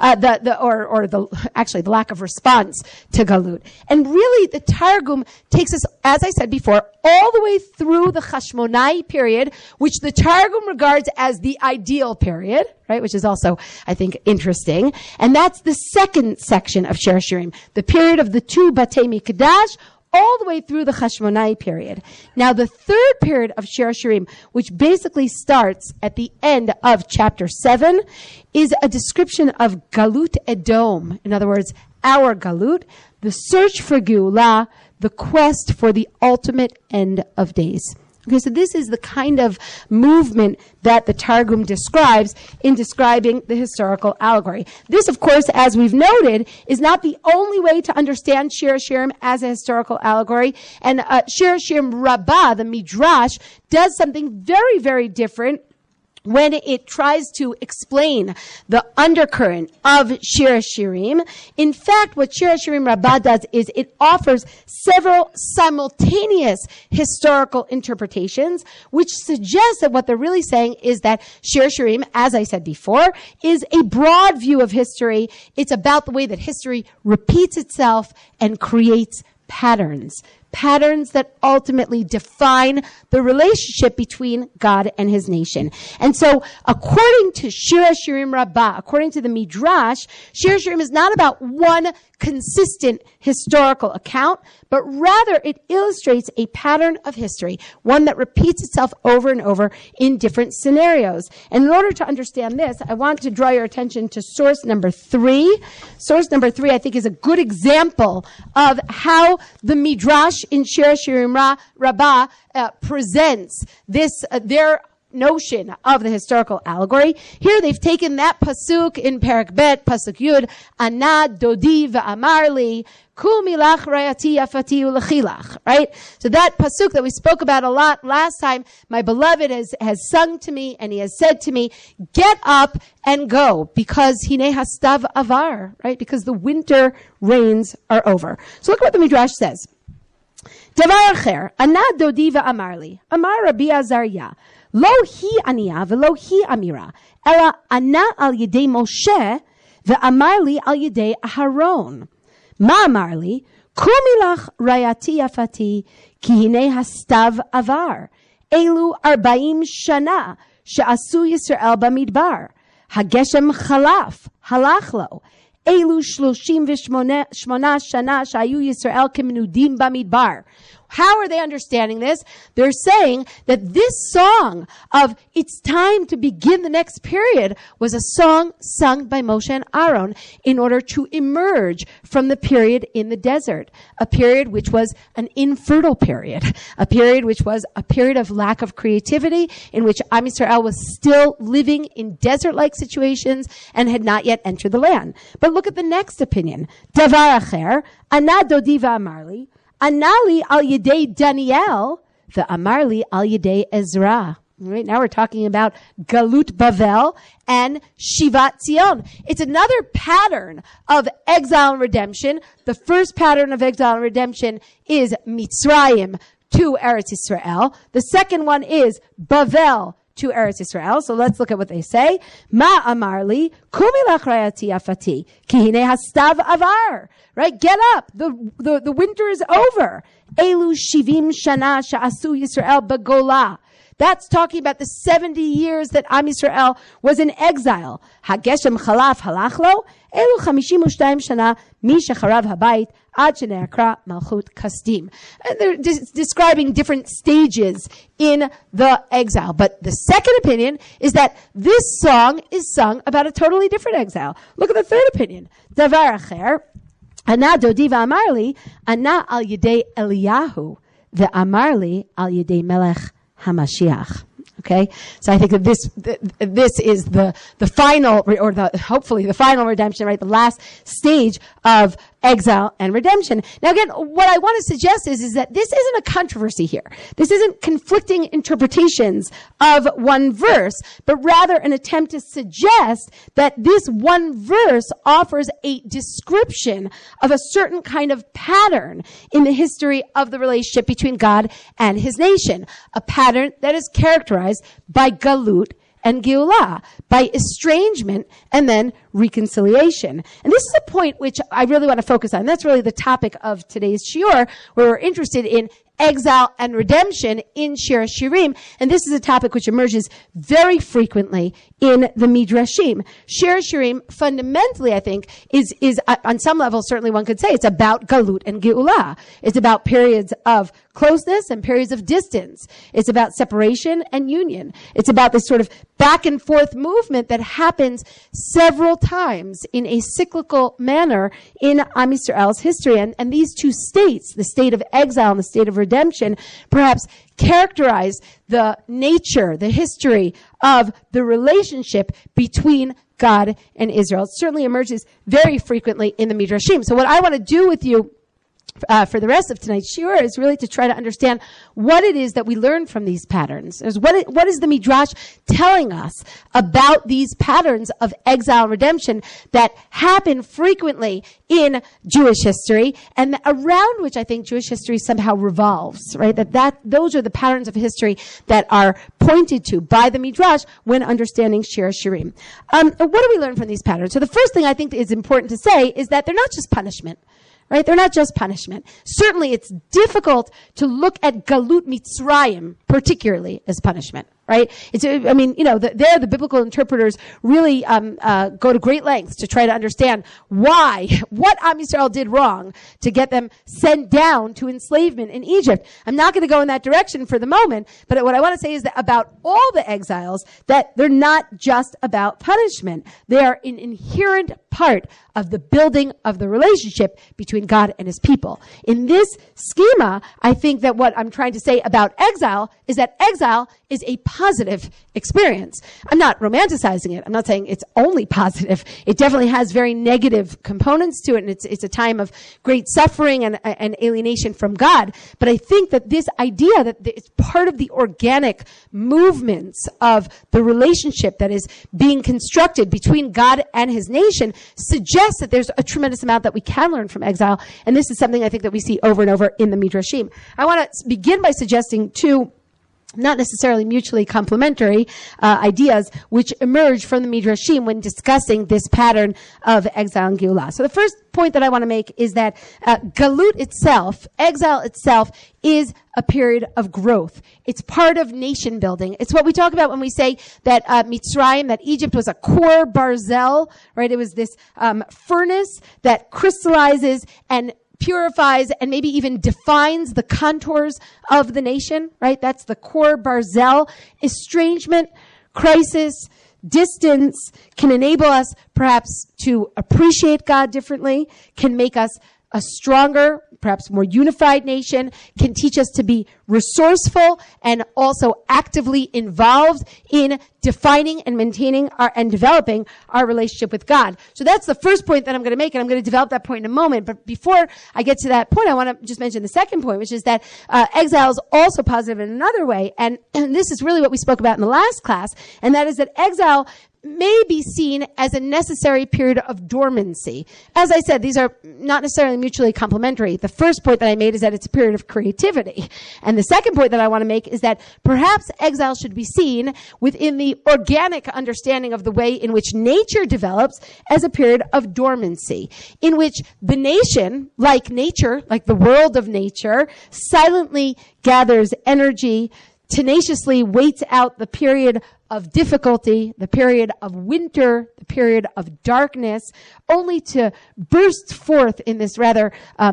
the lack of response to Galut. And really, the Targum takes us, as I said before, all the way through the Hashmonai period, which the Targum regards as the ideal period, right? Which is also, I think, interesting. And that's the second section of Shir HaShirim, the period of the 2 Batei Mikdash, all the way through the Hashmonai period. Now, the third period of Shir HaShirim, which basically starts at the end of chapter 7, is a description of Galut Edom. In other words, our Galut, the search for Geulah, the quest for the ultimate end of days. Okay, so this is the kind of movement that the Targum describes in describing the historical allegory. This, of course, as we've noted, is not the only way to understand Shir HaShirim as a historical allegory. And Shir HaShirim Rabbah, the Midrash, does something very, very different when it tries to explain the undercurrent of Shir HaShirim. In fact, what Shir HaShirim Rabbah does is it offers several simultaneous historical interpretations, which suggests that what they're really saying is that Shir HaShirim, as I said before, is a broad view of history. It's about the way that history repeats itself and creates patterns. patterns that ultimately define the relationship between God and his nation. And so, according to Shir HaShirim Rabbah, according to the Midrash, Shir HaShirim is not about one consistent historical account, but rather it illustrates a pattern of history, one that repeats itself over and over in different scenarios. And in order to understand this, I want to draw your attention to source number 3. Source number 3, I think, is a good example of how the Midrash in Shir HaShirim Rabbah presents this, their notion of the historical allegory. Here they've taken that pasuk in Perek Bet, pasuk Yud, Ana dodi v'amar li, kul milach rayati yafati ulechilach, right? So that pasuk that we spoke about a lot last time, my beloved has sung to me and he has said to me, get up and go, because hine hastav avar, right? Because the winter rains are over. So look what the Midrash says. Davar acher, Ana dodi v'amar li, Amar Rabbi Azariah, לא היא ענייה ולא היא אמירה, אלא ענה על ידי משה ואמר לי על ידי אהרון. מה אמר לי? קומי לך רעייתי יפתי, כי הנה הסתיו עבר. אלו 40 שנה שעשו ישראל במדבר. הגשם חלף, הלך לו. אלו 38 שנה שהיו ישראל כמנודים במדבר. How are they understanding this? They're saying that this song of it's time to begin the next period was a song sung by Moshe and Aaron in order to emerge from the period in the desert, a period which was an infertile period, a period which was a period of lack of creativity, in which Am Yisrael was still living in desert-like situations and had not yet entered the land. But look at the next opinion. Davar acher, ana dodi v'amar li, Anali al yedei Daniel, the Amarli al yedei Ezra. Right now we're talking about Galut Bavel and Shivat Zion. It's another pattern of exile and redemption. The first pattern of exile and redemption is Mitzrayim to Eretz Yisrael. The second one is Bavel to Eretz Yisrael. So let's look at what they say. Ma amarli, kumi lach rayati afati, ki hine hastav avar. Right? Get up. The winter is over. Elu shivim shana sha'asu Yisrael bagola. That's talking about the 70 years that Am Yisrael was in exile. Hageshem chalaf halachlo. Elu 52 shana mi shecharav habayit ad shene'akra malchut kasdim. And they're describing different stages in the exile. But the second opinion is that this song is sung about a totally different exile. Look at the third opinion. Davar acher, ana dodi v'amar li, ana al yedei Eliyahu, ve'amar li al yedei melech HaMashiach. Okay, so I think that this is the final, or hopefully the final redemption, right? The last stage of exile and redemption. Now again, what I want to suggest is that this isn't a controversy here. This isn't conflicting interpretations of one verse, but rather an attempt to suggest that this one verse offers a description of a certain kind of pattern in the history of the relationship between God and his nation. A pattern that is characterized by galut and Geulah, by estrangement and then reconciliation. And this is a point which I really want to focus on. That's really the topic of today's shiur, where we're interested in exile and redemption in Shir HaShirim. And this is a topic which emerges very frequently in the Midrashim. Shir HaShirim fundamentally, I think, is on some level, certainly one could say, it's about galut and Geulah. It's about periods of closeness and periods of distance. It's about separation and union. It's about this sort of back and forth movement that happens several times in a cyclical manner in Am Yisrael's history. And these two states, the state of exile and the state of redemption, perhaps characterize the nature, the history of the relationship between God and Israel. It certainly emerges very frequently in the Midrashim. So what I want to do with you for the rest of tonight's shiur is really to try to understand what it is that we learn from these patterns. What is the Midrash telling us about these patterns of exile and redemption that happen frequently in Jewish history and around which I think Jewish history somehow revolves, right? Those are the patterns of history that are pointed to by the Midrash when understanding Shir HaShirim. What do we learn from these patterns? So the first thing I think is important to say is that they're not just punishment. right? They're not just punishment. Certainly it's difficult to look at Galut Mitzrayim particularly as punishment, right? There the biblical interpreters really go to great lengths to try to understand what Am Yisrael did wrong to get them sent down to enslavement in Egypt. I'm not going to go in that direction for the moment, but what I want to say is that about all the exiles, that they're not just about punishment. They are an inherent part of the building of the relationship between God and his people. In this schema, I think that what I'm trying to say about exile is that exile is a positive experience. I'm not romanticizing it. I'm not saying it's only positive. It definitely has very negative components to it, and it's a time of great suffering and alienation from God. But I think that this idea that it's part of the organic movements of the relationship that is being constructed between God and his nation suggests that there's a tremendous amount that we can learn from exile, and this is something I think that we see over and over in the Midrashim. I want to begin by suggesting two not necessarily mutually complementary ideas which emerge from the Midrashim when discussing this pattern of exile and Geulah. So the first point that I want to make is that Galut itself, exile itself, is a period of growth. It's part of nation building. It's what we talk about when we say that Mitzrayim, that Egypt was a core barzel, right? It was this furnace that crystallizes and purifies and maybe even defines the contours of the nation, right? That's the core barzel. Estrangement, crisis, distance can enable us perhaps to appreciate God differently, can make us a stronger, perhaps more unified nation, can teach us to be resourceful and also actively involved in defining and maintaining and developing our relationship with God. So that's the first point that I'm going to make, and I'm going to develop that point in a moment. But before I get to that point, I want to just mention the second point, which is that exile is also positive in another way. And this is really what we spoke about in the last class, and that is that exile may be seen as a necessary period of dormancy. As I said, these are not necessarily mutually complementary. The first point that I made is that it's a period of creativity. And the second point that I want to make is that perhaps exile should be seen within the organic understanding of the way in which nature develops as a period of dormancy, in which the nation, like nature, like the world of nature, silently gathers energy, tenaciously waits out the period of difficulty, the period of winter, the period of darkness, only to burst forth in this rather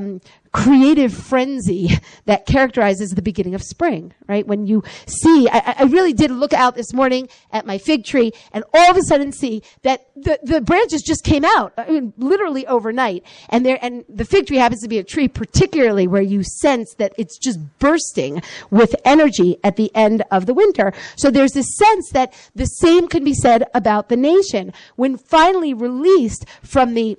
creative frenzy that characterizes the beginning of spring, right? When you see, I really did look out this morning at my fig tree and all of a sudden see that the branches just came out, I mean, literally overnight. And the fig tree happens to be a tree particularly where you sense that it's just bursting with energy at the end of the winter. So there's this sense that the same can be said about the nation. When finally released from the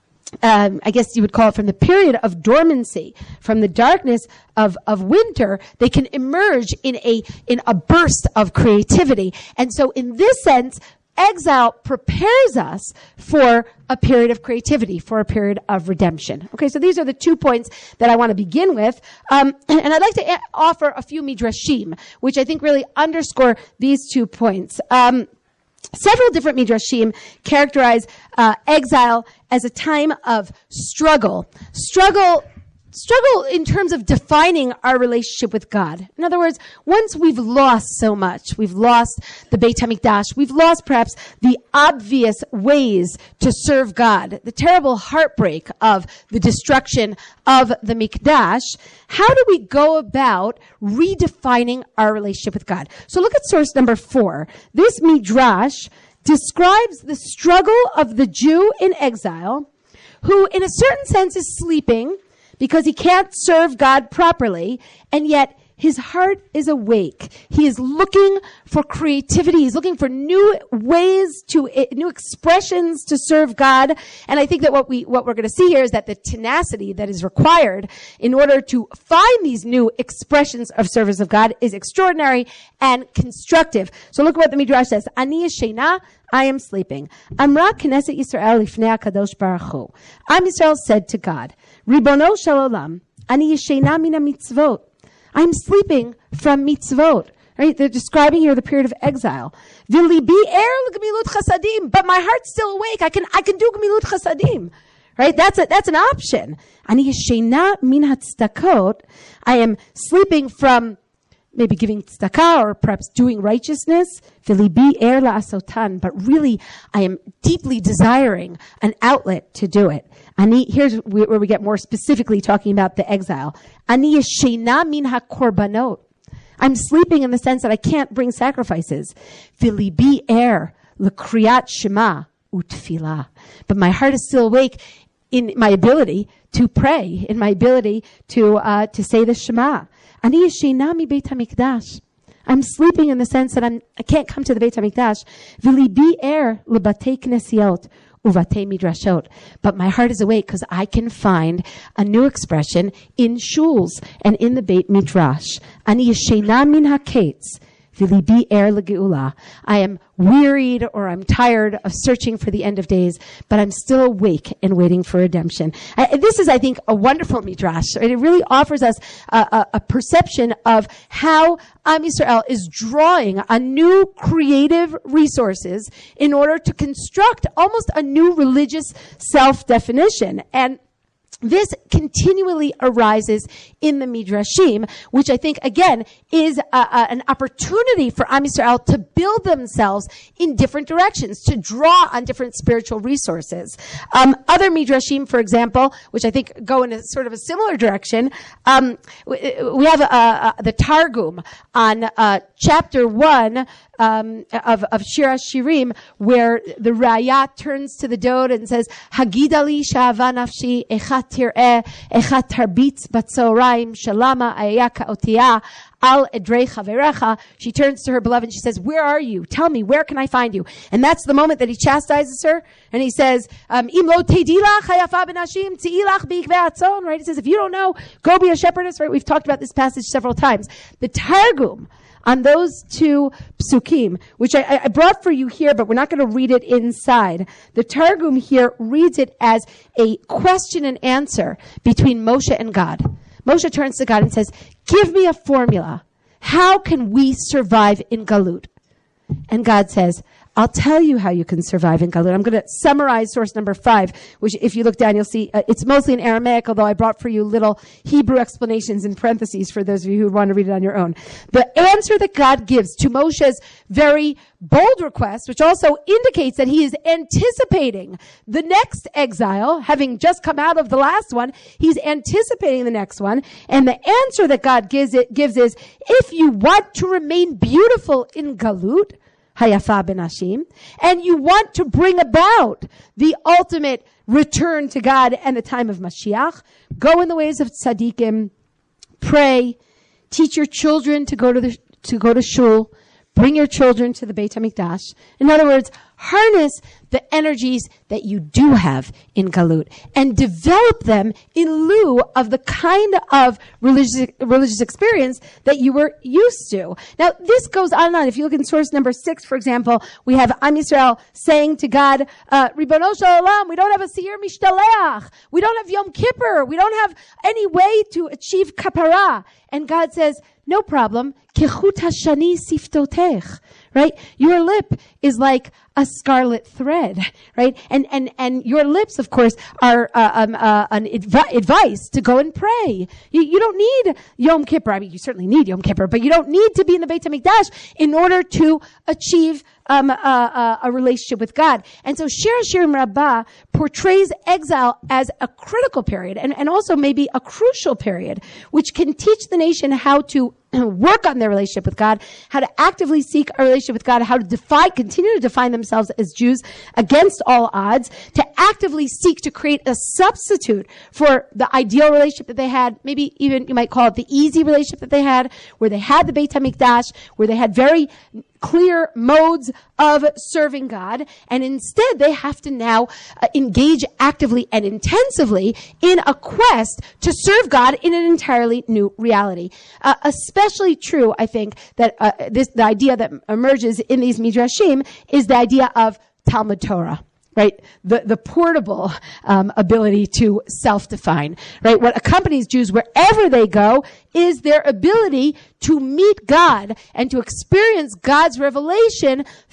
I guess you would call it from the period of dormancy, from the darkness of winter, they can emerge in a burst of creativity. And so in this sense, exile prepares us for a period of creativity, for a period of redemption. Okay, so these are the 2 points that I want to begin with. And I'd like to offer a few midrashim, which I think really underscore these 2 points. Several different midrashim characterize exile as a time of struggle. Struggle in terms of defining our relationship with God. In other words, once we've lost so much, we've lost the Beit HaMikdash, we've lost perhaps the obvious ways to serve God, the terrible heartbreak of the destruction of the Mikdash, how do we go about redefining our relationship with God? So look at source number 4. This midrash describes the struggle of the Jew in exile, who in a certain sense is sleeping, because he can't serve God properly, and yet his heart is awake. He is looking for creativity. He's looking for new ways new expressions to serve God. And I think that what we're going to see here is that the tenacity that is required in order to find these new expressions of service of God is extraordinary and constructive. So look at what the Midrash says. Ani yeshena, I am sleeping. Amra Knesset Yisrael lifnei HaKadosh Baruch Hu. Am Yisrael said to God, Ribono shel olam, ani yeshena mina mitzvot. I'm sleeping from mitzvot. Right? They're describing here the period of exile. V'libi er l'gemilut chasadim, but my heart's still awake. I can do gemilut chasadim. right? That's an option. Ani yeshena min hatzdakot. I am sleeping from maybe giving tzedakah or perhaps doing righteousness. V'libi er la'asotan. But really, I am deeply desiring an outlet to do it. Here's where we get more specifically talking about the exile. Ani yeshena min hakorbanot. I'm sleeping in the sense that I can't bring sacrifices. V'libi er l'kriyat shema utfilah. But my heart is still awake in my ability to pray, in my ability to say the Shema. Ani yeshena mi Beit HaMikdash. I'm sleeping in the sense that I can't come to the Beit HaMikdash. V'libi er l'batei knesiot uvatei midrashot. But my heart is awake because I can find a new expression in shuls and in the Beit Midrash. Ani yeshena min haketz. V'libi er l'geula. I am wearied or I'm tired of searching for the end of days, but I'm still awake and waiting for redemption. This is, I think, a wonderful midrash. It really offers us a perception of how Am Yisrael is drawing on new creative resources in order to construct almost a new religious self-definition. And this continually arises in the Midrashim, which I think, again, is an opportunity for Am Yisrael to build themselves in different directions, to draw on different spiritual resources. Other Midrashim, for example, which I think go in a sort of a similar direction, we have the Targum on chapter 1 of Shir HaShirim, where the Raya turns to the Dode and says, Hagidali sha'ava nafshi, echat tir'eh, echat tarbitz batzoraim, shalama ayaka otiyah, al edrei chaverecha. She turns to her beloved and she says, where are you? Tell me, where can I find you? And that's the moment that he chastises her. And he says, Im lo tedilach hayafa benashim tzilach bi'ikvei atzon. Right? He says, if you don't know, go be a shepherdess. Right? We've talked about this passage several times. The Targum on those two psukim, which I brought for you here, but we're not going to read it inside. The Targum here reads it as a question and answer between Moshe and God. Moshe turns to God and says, give me a formula. How can we survive in Galut? And God says, I'll tell you how you can survive in Galut. I'm going to summarize source number 5, which if you look down, you'll see it's mostly in Aramaic, although I brought for you little Hebrew explanations in parentheses for those of you who want to read it on your own. The answer that God gives to Moshe's very bold request, which also indicates that he is anticipating the next exile, having just come out of the last one, he's anticipating the next one. And the answer that God gives is, if you want to remain beautiful in Galut, Hayafa benashim, and you want to bring about the ultimate return to God and the time of Mashiach, go in the ways of tzaddikim, pray, teach your children to go to shul, bring your children to the Beit HaMikdash. In other words, harness the energies that you do have in Galut and develop them in lieu of the kind of religious experience that you were used to. Now, this goes on and on. If you look in source number 6, for example, we have Am Yisrael saying to God, Ribono shel olam, we don't have a Seir Mishtaleach. We don't have Yom Kippur. We don't have any way to achieve kapara. And God says, no problem. Kechut hashani siftotech. Right? Your lip is like a scarlet thread, right? And your lips, of course, are an advice to go and pray. You don't need Yom Kippur. I mean, you certainly need Yom Kippur, but you don't need to be in the Beit HaMikdash in order to achieve a relationship with God. And so Shir HaShirim Rabbah portrays exile as a critical period and also maybe a crucial period, which can teach the nation how to work on their relationship with God, how to actively seek a relationship with God, how to continue to define themselves as Jews against all odds, to actively seek to create a substitute for the ideal relationship that they had, maybe even you might call it the easy relationship that they had, where they had the Beit HaMikdash, where they had very clear modes of serving God, and instead they have to now engage actively and intensively in a quest to serve God in an entirely new reality. Especially true, I think, that the idea that emerges in these midrashim is the idea of Talmud Torah. Right? The portable, ability to self-define. Right? What accompanies Jews wherever they go is their ability to meet God and to experience God's revelation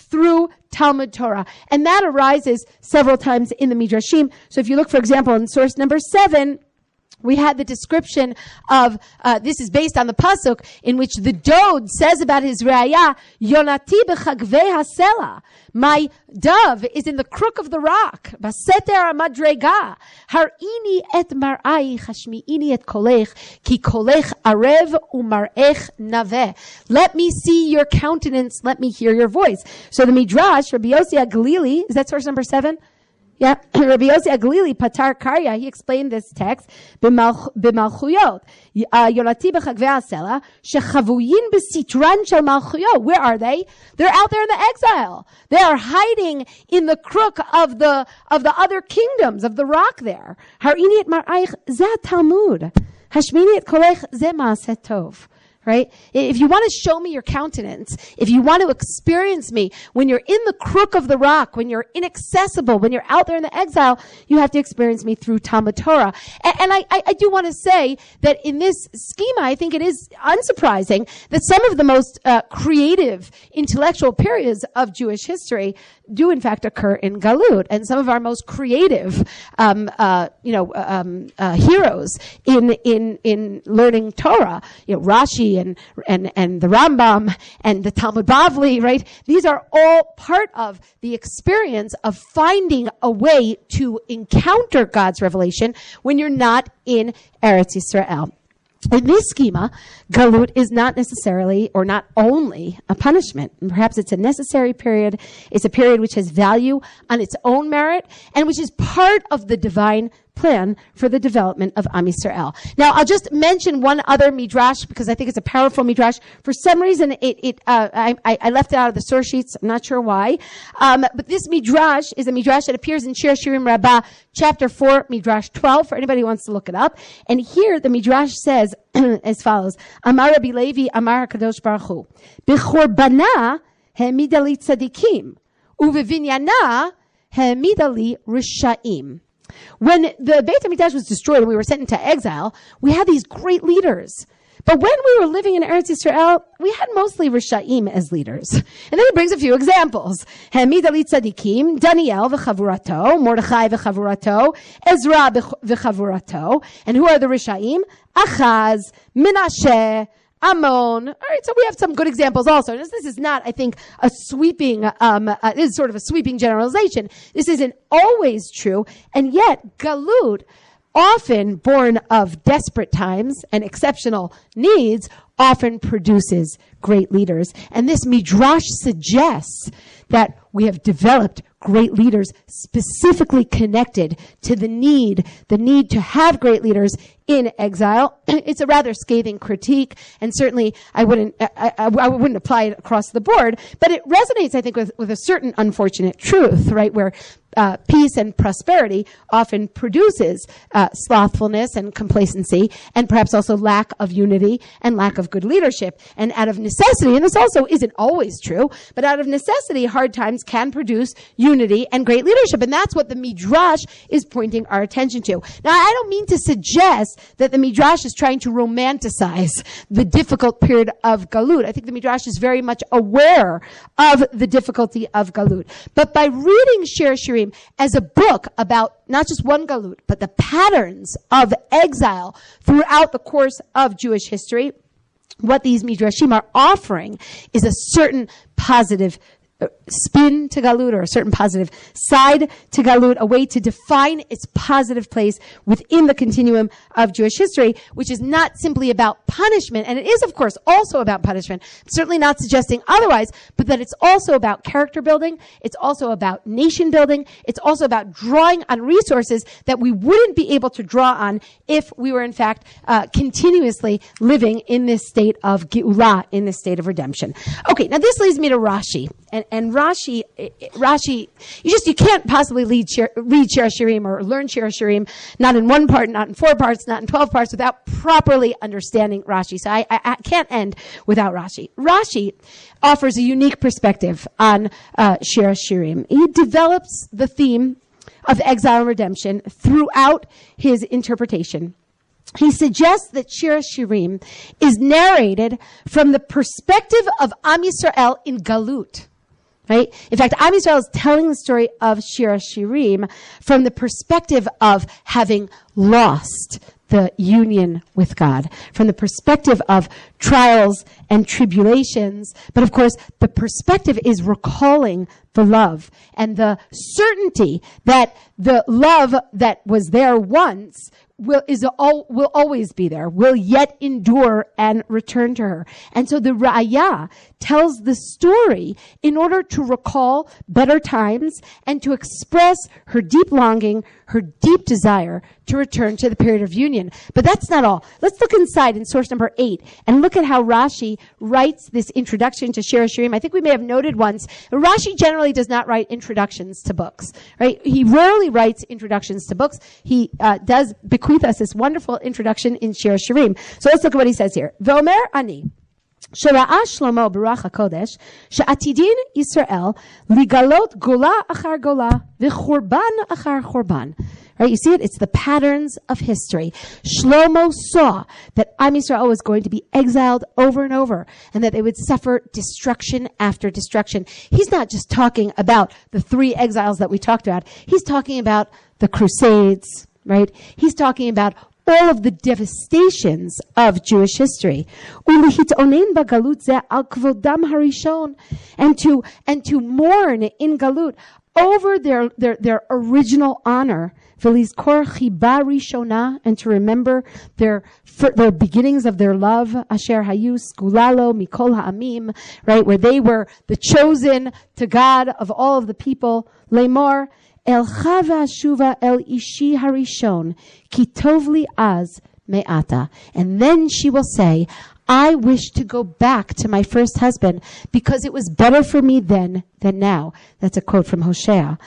through Talmud Torah. And that arises several times in the Midrashim. So if you look, for example, in source number 7, we had the description of, this is based on the pasuk in which the Dode says about his re'ayah, Yonati b'chagvei hasela. My dove is in the crook of the rock. Baseter madrega. Harini et mar'ai chashmi'ini et kolech. Ki kolech arev umar'ech naveh. Let me see your countenance. Let me hear your voice. So the Midrash, Rabbi Yossi HaGlili, is that source number 7? Yeah, Rabbi Yossi HaGlili, Patar Karya, he explained this text, b'malchuyot, Yonati b'chagvei hasela, shechavuyin b'sitran shel malchuyot. Where are they? They're out there in the exile. They are hiding in the crook of the other kingdoms, of the rock there. Harini et mar'ayich, zeh Talmud. Hashmini et kolech, zeh ma'aseh tov. Right? If you want to show me your countenance, if you want to experience me when you're in the crook of the rock, when you're inaccessible, when you're out there in the exile, you have to experience me through Talmud Torah. And I do want to say that in this schema, I think it is unsurprising that some of the most creative intellectual periods of Jewish history do in fact occur in Galut, and some of our most creative, heroes in learning Torah, Rashi and the Rambam and the Talmud Bavli, right? These are all part of the experience of finding a way to encounter God's revelation when you're not in Eretz Yisrael. In this schema, Galut is not necessarily or not only a punishment. And perhaps it's a necessary period. It's a period which has value on its own merit and which is part of the divine plan for the development of Am Yisrael. Now, I'll just mention one other midrash because I think it's a powerful midrash. For some reason, I left it out of the source sheets. I'm not sure why. But this midrash is a midrash that appears in Shir Shirim Rabbah, chapter 4, midrash 12, for anybody who wants to look it up. And here, the midrash says as follows: Amar Rabbi Levi, Amar HaKadosh Baruch Hu, B'chorbana ha'emida li tzadikim, uvevinyana ha'emida li rishaim. When the Beit HaMikdash was destroyed and we were sent into exile, we had these great leaders. But when we were living in Eretz Yisrael, we had mostly Rishaim as leaders. And then he brings a few examples. Hamid Ali Tzadikim, Daniel v'chavurato, Mordechai v'chavurato, Ezra v'chavurato. And who are the Rishaim? Achaz, Menashe, Ammon. All right, so we have some good examples also. This is not, I think, a sweeping, this is sort of a sweeping generalization. This isn't always true, and yet Galut, often born of desperate times and exceptional needs, often produces great leaders. And this midrash suggests that we have developed great leaders specifically connected to the need to have great leaders in exile. It's a rather scathing critique, and certainly I wouldn't apply it across the board, but it resonates, I think, with a certain unfortunate truth, right, where peace and prosperity often produces slothfulness and complacency, and perhaps also lack of unity and lack of good leadership. And out of necessity, and this also isn't always true, but out of necessity, hard times can produce unity and great leadership. And that's what the Midrash is pointing our attention to. Now, I don't mean to suggest that the Midrash is trying to romanticize the difficult period of Galut. I think the Midrash is very much aware of the difficulty of Galut. But by reading Shir Shirim as a book about not just one Galut, but the patterns of exile throughout the course of Jewish history, what these Midrashim are offering is a certain positive spin to Galut, or a certain positive side to Galut, a way to define its positive place within the continuum of Jewish history, which is not simply about punishment, and it is, of course, also about punishment, certainly not suggesting otherwise, but that it's also about character building, it's also about nation building, it's also about drawing on resources that we wouldn't be able to draw on if we were, in fact, continuously living in this state of Geulah, in this state of redemption. Okay, now this leads me to Rashi. And Rashi, you can't possibly read Shir Shirim or learn Shir Shirim, not in one part, not in 4 parts, not in 12 parts, without properly understanding Rashi. So I can't end without Rashi. Rashi offers a unique perspective on Shir Shirim. He develops the theme of exile and redemption throughout his interpretation. He suggests that Shir Shirim is narrated from the perspective of Am Yisrael in Galut. Right? In fact, Am Yisrael is telling the story of Shir HaShirim from the perspective of having lost the union with God, from the perspective of trials and tribulations. But of course, the perspective is recalling the love and the certainty that the love that was there once will always be there, will yet endure and return to her. And so the Ra'aya tells the story in order to recall better times and to express her deep longing, her deep desire to return to the period of union. But that's not all. Let's look inside in source number 8 and look at how Rashi writes this introduction to Shir HaShirim. I think we may have noted once, Rashi generally does not write introductions to books, right? He rarely writes introductions to books. He does bequeath us this wonderful introduction in Shir HaShirim. So let's look at what he says here. V'omer ani. שראה שלמה ברוח הקודש, שעתידין ישראל לגלות גולה אחר גולה, וחורבן אחר חורבן. Right? You see it? It's the patterns of history. Shlomo saw that Am Yisrael was going to be exiled over and over, and that they would suffer destruction after destruction. He's not just talking about the 3 exiles that we talked about. He's talking about the Crusades, right? He's talking about all of the devastations of Jewish history. And to mourn in Galut over their original honor, and to remember their beginnings of their love, asher hayu skulalo mikol ha'amim, right, where they were the chosen to God of all of the people, lemor, Elcha v'ashuva el ishi harishon, ki tov li az me'ata. And then she will say, I wish to go back to my first husband because it was better for me then than now. That's a quote from Hosea.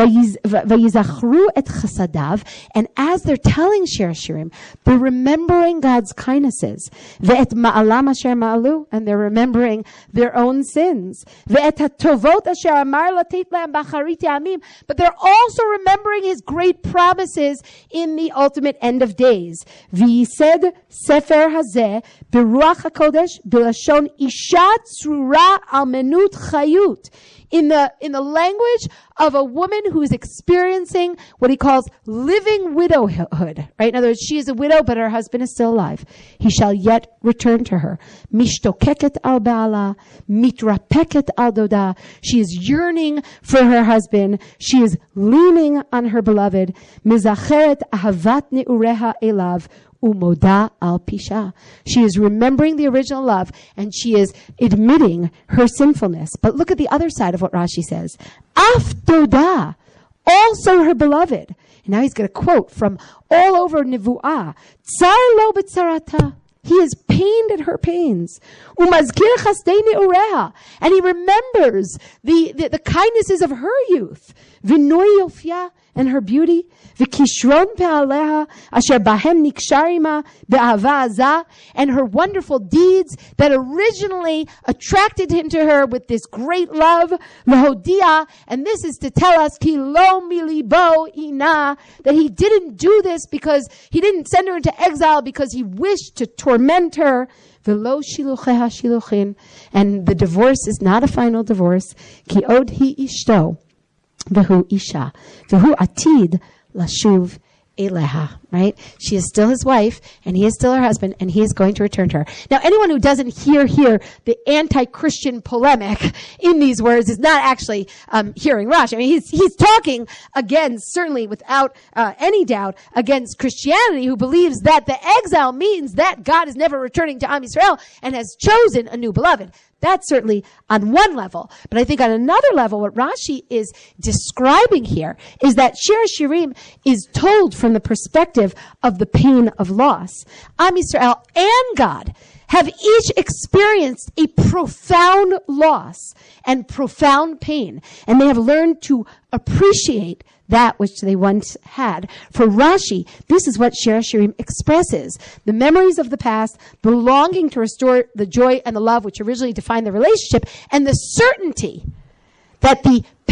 Vayizachru et chasadav. And as they're telling Shir HaShirim, they're remembering God's kindnesses. Ve'et ma'alam asher ma'alu. And they're remembering their own sins. Ve'et hatovot asher amar latit le'em b'acharit yamim. But they're also remembering his great promises in the ultimate end of days. V'yised sefer hazeh b'ruach HaKodesh b'lashon isha tzrura almenut chayut. In the language of a woman who is experiencing what he calls living widowhood, right? In other words, she is a widow, but her husband is still alive. He shall yet return to her. Mishtokeket al ba'ala, mitrapeket al doda. She is yearning for her husband. She is leaning on her beloved. Mizacheret ahavat neureha elav. Umoda al pisha. She is remembering the original love and she is admitting her sinfulness. But look at the other side of what Rashi says. Af doda, also her beloved. And now he's going to quote from all over Nevuah. Tsar lo b'tzarata. He is pained at her pains. Umazkir chasdei neureha. And he remembers the kindnesses of her youth. V'noi yofya, and her beauty. V'kishron pe'aleha asher bahem niksharima be'ahava azah, and her wonderful deeds that originally attracted him to her with this great love. Lehodia, and this is to tell us ki lo milibo ina, that he didn't do this because he didn't send her into exile because he wished to torment her. V'lo shilucheha shiluchin, and the divorce is not a final divorce. Ki od hi ishto. V'hu isha, v'hu atid lashuv eleha, right? She is still his wife, and he is still her husband, and he is going to return to her. Now, anyone who doesn't hear the anti-Christian polemic in these words is not actually hearing Rashi. I mean, he's talking against, certainly without any doubt, against Christianity, who believes that the exile means that God is never returning to Am Yisrael and has chosen a new beloved. That's certainly on one level. But I think on another level, what Rashi is describing here is that Shir HaShirim is told from the perspective of the pain of loss. Am Yisrael and God have each experienced a profound loss and profound pain. And they have learned to appreciate that which they once had. For Rashi, this is what Shir HaShirim expresses. The memories of the past, the longing to restore the joy and the love which originally defined the relationship, and the certainty that the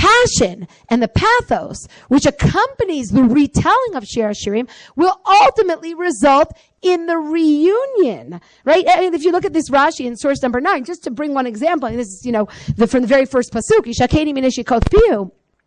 passion and the pathos which accompanies the retelling of Shir HaShirim will ultimately result in the reunion, right? And if you look at this Rashi in source number 9, just to bring one example, and this is, from the very first pasuk, Yishakeni mineshikot pihu,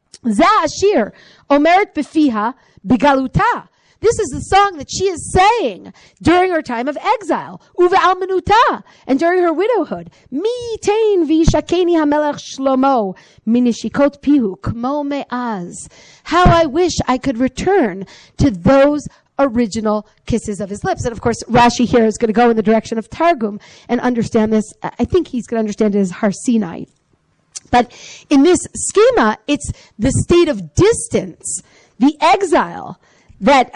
Za Ashir, Omeret befiha, bigaluta. This is the song that she is saying during her time of exile, uve almanuta, and during her widowhood. Mi tein v'yishakeni hamelech Shlomo minishikot pihu kmo me'az. How I wish I could return to those original kisses of his lips. And of course, Rashi here is going to go in the direction of Targum and understand this. I think he's going to understand it as Har Sinai. But in this schema, it's the state of distance, the exile, that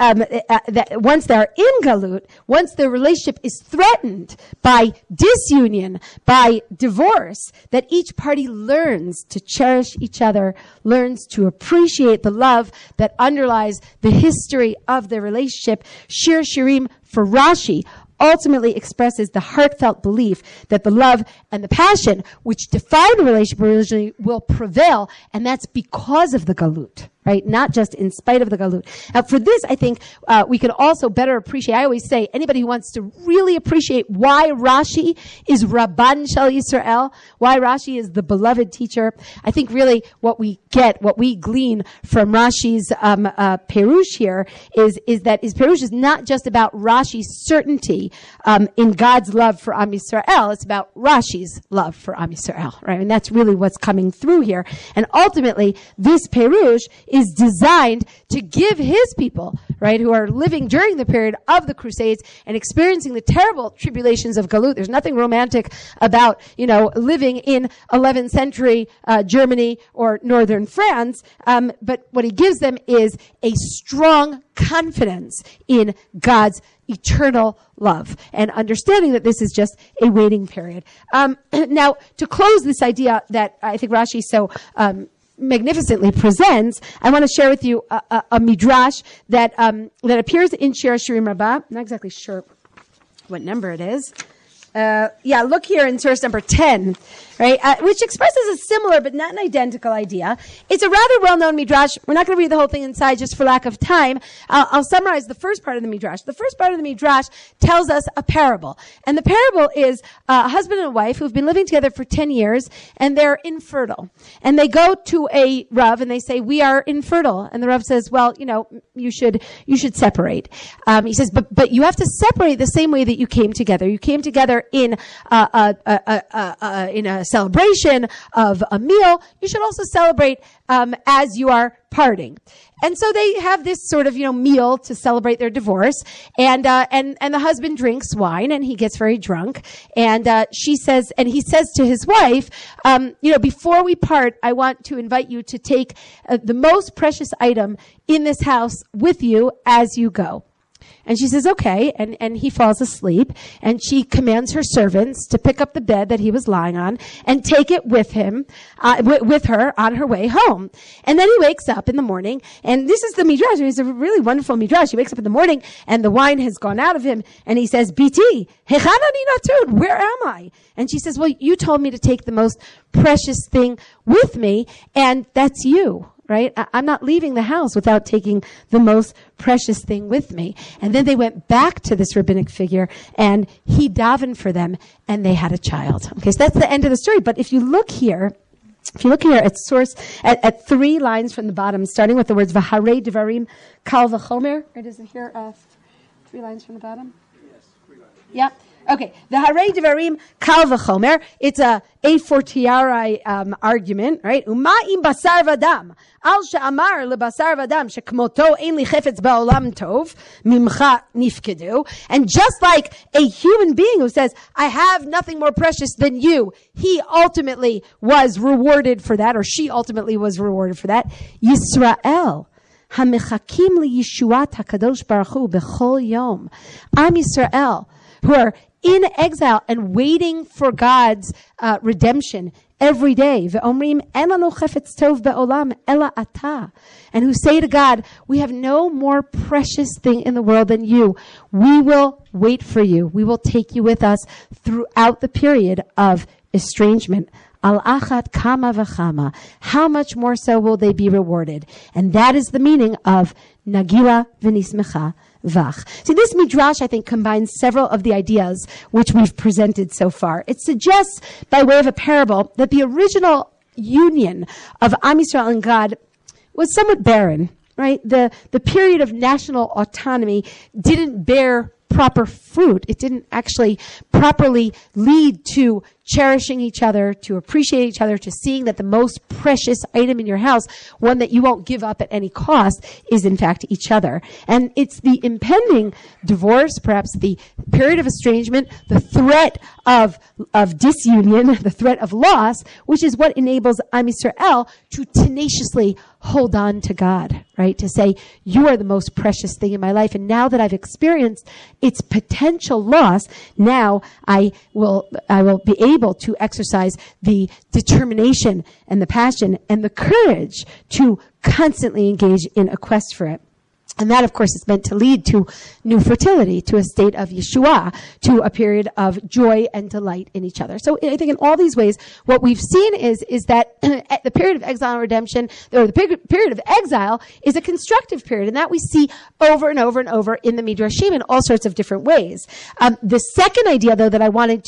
once they're in Galut, once their relationship is threatened by disunion, by divorce, that each party learns to cherish each other, learns to appreciate the love that underlies the history of their relationship. Shir Shirim for Rashi ultimately expresses the heartfelt belief that the love and the passion which define the relationship originally will prevail, and that's because of the Galut, right? Not just in spite of the Galut. For this, I think we can also better appreciate, I always say, anybody who wants to really appreciate why Rashi is Rabban Shel Yisrael, why Rashi is the beloved teacher, I think really what we glean from Rashi's Perush here is that his Perush is not just about Rashi's certainty in God's love for Am Yisrael, it's about Rashi's love for Am Yisrael, right? And that's really what's coming through here. And ultimately, this Perush is designed to give his people, right, who are living during the period of the Crusades and experiencing the terrible tribulations of Galut. There's nothing romantic about, living in 11th century Germany or northern France. But what he gives them is a strong confidence in God's eternal love and understanding that this is just a waiting period. Now, to close this idea that I think Rashi so magnificently presents, I want to share with you a midrash that appears in Shir HaShirim Rabbah. I'm not exactly sure what number it is. Look here in source number 10, right, which expresses a similar but not an identical idea. It's a rather well-known midrash. We're not going to read the whole thing inside just for lack of time. I'll summarize the first part of the midrash. The first part of the midrash tells us a parable. And the parable is a husband and a wife who've been living together for 10 years, and they're infertile. And they go to a Rav, and they say, we are infertile. And the Rav says, well, you should separate. He says, but you have to separate the same way that you came together. You came together in a celebration of a meal. You should also celebrate as you are parting. And so they have this sort of, meal to celebrate their divorce. And the husband drinks wine and he gets very drunk. And he says to his wife, before we part, I want to invite you to take the most precious item in this house with you as you go. And she says, okay, and he falls asleep, and she commands her servants to pick up the bed that he was lying on and take it with him, with her on her way home. And then he wakes up in the morning, and this is the midrash. It's a really wonderful midrash. He wakes up in the morning, and the wine has gone out of him, and he says, Biti, hechanani natud, where am I? And she says, well, you told me to take the most precious thing with me, and that's you. Right? I'm not leaving the house without taking the most precious thing with me. And then they went back to this rabbinic figure, and he davened for them, and they had a child. Okay, so that's the end of the story. But if you look here at source, at 3 lines from the bottom, starting with the words V'harei Devarim Kal V'chomer, right? Isn't here 3 lines from the bottom? Yes, 3 lines. Yeah. Okay, the Harei Devarim Kal V'chomer. It's a fortiori argument, right? Uma'im basar vadam al she'amar lebasar vadam shekmoto ein li chefetz ba'olam tov mimcha nifkedu. And just like a human being who says, "I have nothing more precious than you," he ultimately was rewarded for that, or she ultimately was rewarded for that. Yisrael. Hamechakim liyishuat hakadosh baruch hu bechol yom. Am Yisrael, who are in exile and waiting for God's redemption every day. Ve'omrim en lanu chefetz tov be'olam ela ata. And who say to God, we have no more precious thing in the world than you. We will wait for you. We will take you with us throughout the period of estrangement, al achat kama v'chama. How much more so will they be rewarded? And that is the meaning of Nagila v'nismecha vach. See, this midrash, I think, combines several of the ideas which we've presented so far. It suggests, by way of a parable, that the original union of Am Yisrael and God was somewhat barren, right? The period of national autonomy didn't bear proper fruit. It didn't actually properly lead to cherishing each other, to appreciate each other, to seeing that the most precious item in your house, one that you won't give up at any cost, is in fact each other. And it's the impending divorce, perhaps the period of estrangement, the threat of disunion, the threat of loss, which is what enables Am Yisrael to tenaciously hold on to God, right? To say, you are the most precious thing in my life. And now that I've experienced its potential loss, now I will be able to exercise the determination and the passion and the courage to constantly engage in a quest for it. And that, of course, is meant to lead to new fertility, to a state of Yeshua, to a period of joy and delight in each other. So I think in all these ways, what we've seen is that at the period of exile and redemption, or the period of exile, is a constructive period, and that we see over and over and over in the Midrashim in all sorts of different ways. The second idea, though, that I wanted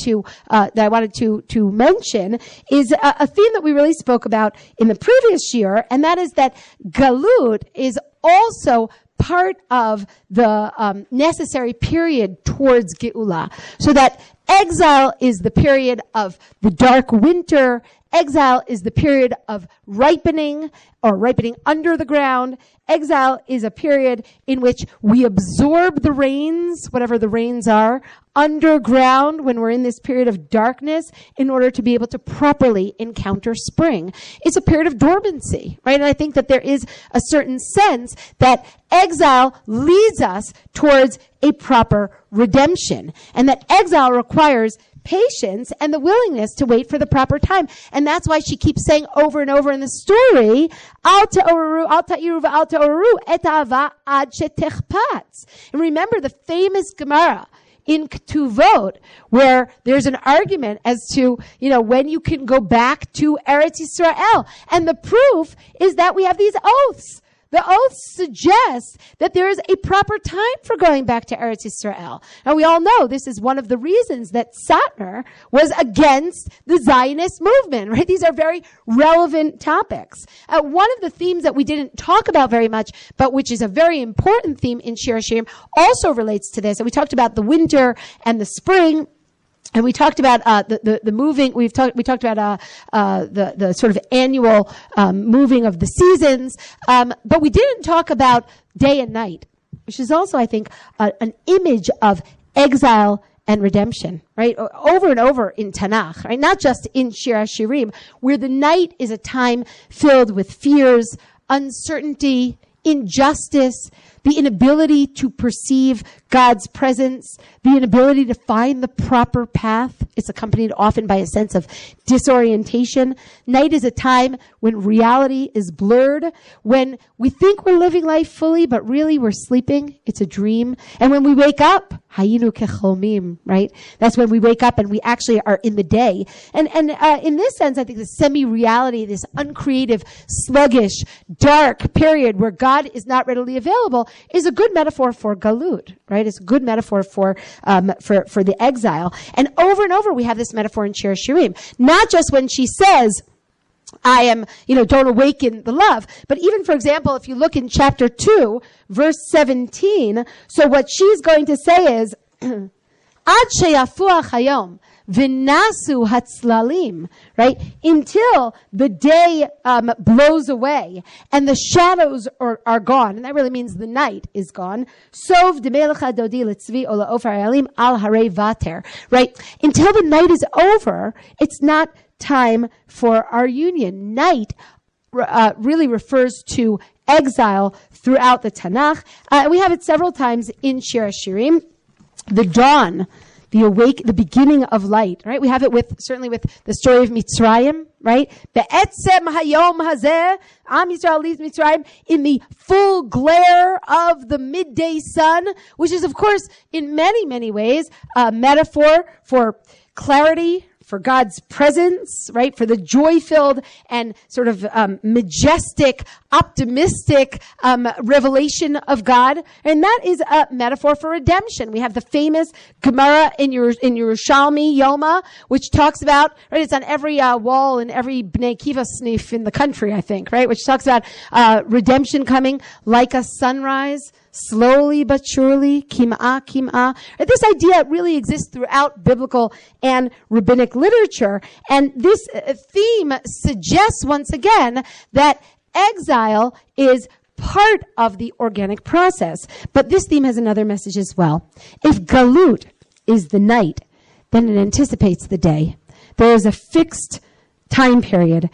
to mention is a theme that we really spoke about in the previous year, and that is that Galut is also part of the necessary period towards Geula. So that exile is the period of the dark winter. Exile is the period of ripening, or ripening under the ground. Exile is a period in which we absorb the rains, whatever the rains are, underground when we're in this period of darkness in order to be able to properly encounter spring. It's a period of dormancy, right? And I think that there is a certain sense that exile leads us towards a proper redemption, and that exile requires patience and the willingness to wait for the proper time. And that's why she keeps saying over and over in the story, Al ta'oreru, al ta'iru, al ta'oreru, et ha'ava ad shetechpatz. And remember the famous Gemara in Ketuvot, where there's an argument as to, when you can go back to Eretz Yisrael. And the proof is that we have these oaths. The oaths suggest that there is a proper time for going back to Eretz Yisrael. And we all know this is one of the reasons that Satner was against the Zionist movement, right? These are very relevant topics. One of the themes that we didn't talk about very much, but which is a very important theme in Shir HaShirim, also relates to this. And we talked about the winter and the spring. And we talked about the moving. We talked about the sort of annual moving of the seasons, but we didn't talk about day and night, which is also, I think, an image of exile and redemption, right? Over and over in Tanakh, right? Not just in Shir HaShirim, where the night is a time filled with fears, uncertainty, injustice, the inability to perceive God's presence, the inability to find the proper path. It's accompanied often by a sense of disorientation. Night is a time when reality is blurred, when we think we're living life fully, but really we're sleeping. It's a dream. And when we wake up, hayinu kecholmim, right? That's when we wake up and we actually are in the day. And in this sense, I think the semi-reality, this uncreative, sluggish, dark period where God is not readily available, is a good metaphor for galut, right? It's a good metaphor for the exile. And over we have this metaphor in Shir HaShirim. Not just when she says, I am, don't awaken the love. But even, for example, if you look in chapter 2, verse 17, so what she's going to say is, Ad sheyafuach hayom, v'nasu hatzlalim, right? Until the day blows away and the shadows are gone. And that really means the night is gone. Sov d'melech hadodi letzvi ola ofar hayalim al harei vater, right? Until the night is over, it's not time for our union. Night really refers to exile throughout the Tanakh. We have it several times in Shir HaShirim. The dawn, the beginning of light, right? We have it certainly with the story of Mitzrayim, right? Be'etzem hayom hazeh, Am Yisrael leaves Mitzrayim in the full glare of the midday sun, which is, of course, in many, many ways, a metaphor for clarity, for God's presence, right? For the joy-filled and sort of majestic, optimistic revelation of God. And that is a metaphor for redemption. We have the famous Gemara in Yerushalmi, Yoma, which talks about, right, it's on every wall in every Bnei Kiva snif in the country, I think, right? Which talks about redemption coming like a sunrise, slowly but surely, kim'ah, kim'ah. This idea really exists throughout biblical and rabbinic literature. And this theme suggests once again that exile is part of the organic process. But this theme has another message as well. If galut is the night, then it anticipates the day. There is a fixed time period.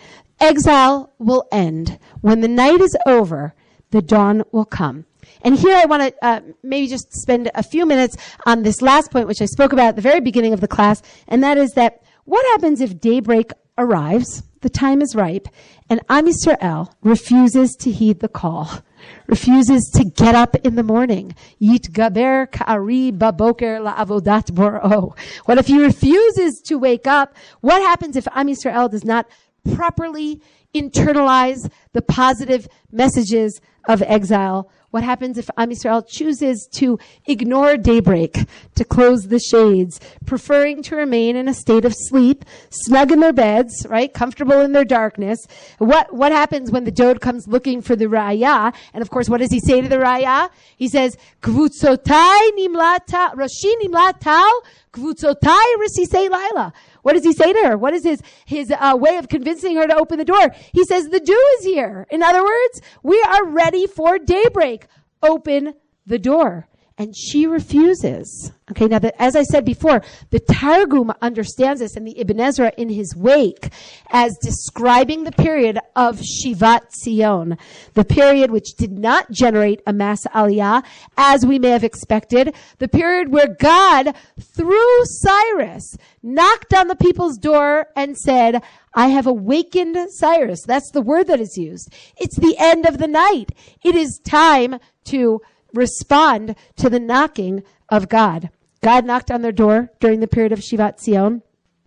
Exile will end. When the night is over, the dawn will come. And here I want to maybe just spend a few minutes on this last point, which I spoke about at the very beginning of the class, and that is that what happens if daybreak arrives, the time is ripe, and Am Yisrael refuses to heed the call, refuses to get up in the morning? Yitgaber ka'ari baboker la'avodat bor'o. What if he refuses to wake up? What happens if Am Yisrael does not properly internalize the positive messages of exile? What happens if Am Yisrael chooses to ignore daybreak, to close the shades, preferring to remain in a state of sleep, snug in their beds, right, comfortable in their darkness? What happens when the Dode comes looking for the Raya? And of course, what does he say to the Raya? He says, Kvutzotai nimlata, Rashi nimlatau, Kvutzotai risisei laila. What does he say to her? What is his way of convincing her to open the door? He says, the dew is here. In other words, we are ready for daybreak. Open the door. And she refuses. Okay, now as I said before, the Targum understands this, and the Ibn Ezra in his wake, as describing the period of Shivat Zion, the period which did not generate a mass aliyah, as we may have expected, the period where God, through Cyrus, knocked on the people's door and said, I have awakened Cyrus. That's the word that is used. It's the end of the night. It is time to respond to the knocking of God. God knocked on their door during the period of Shivat Zion,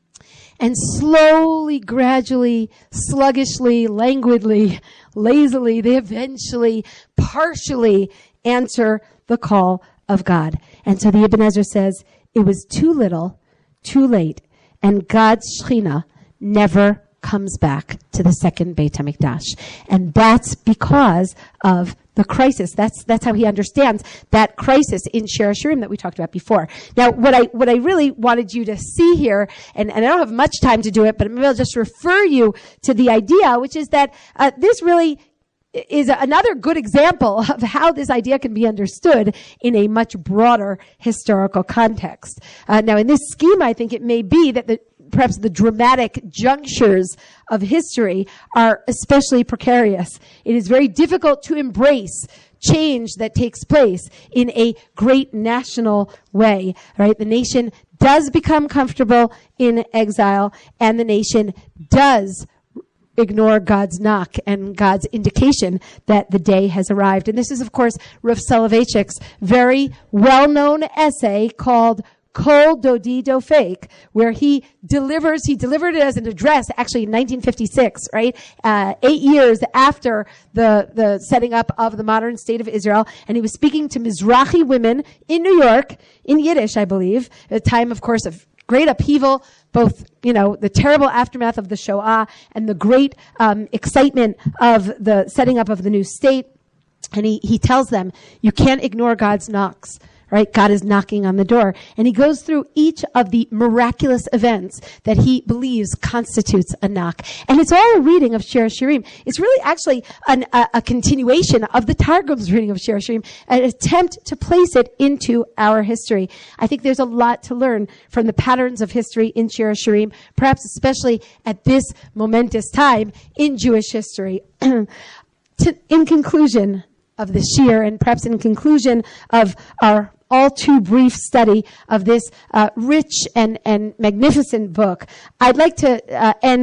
and slowly, gradually, sluggishly, languidly, lazily, they eventually, partially answer the call of God. And so the Ibn Ezra says, it was too little, too late, and God's Shekhinah never comes back to the second Beit HaMikdash. And that's because of the crisis. That's how he understands that crisis in Shir HaShirim that we talked about before. Now, what I really wanted you to see here, and I don't have much time to do it, but maybe I'll just refer you to the idea, which is that this really is another good example of how this idea can be understood in a much broader historical context. Now, in this scheme, I think it may be that perhaps the dramatic junctures of history are especially precarious. It is very difficult to embrace change that takes place in a great national way, right? The nation does become comfortable in exile, and the nation does ignore God's knock and God's indication that the day has arrived. And this is, of course, Rav Soloveitchik's very well-known essay called Kol Dodi Dofek, where he delivered it as an address, actually in 1956, right? 8 years after the setting up of the modern state of Israel. And he was speaking to Mizrahi women in New York, in Yiddish, I believe, at a time, of course, of great upheaval, both, the terrible aftermath of the Shoah and the great excitement of the setting up of the new state. And he tells them, you can't ignore God's knocks. Right? God is knocking on the door. And he goes through each of the miraculous events that he believes constitutes a knock. And it's all a reading of Shir HaShirim. It's really actually a continuation of the Targum's reading of Shir HaShirim, an attempt to place it into our history. I think there's a lot to learn from the patterns of history in Shir HaShirim, perhaps especially at this momentous time in Jewish history. In conclusion of the Shir, and perhaps in conclusion of our all too brief study of this rich and magnificent book, I'd like to end by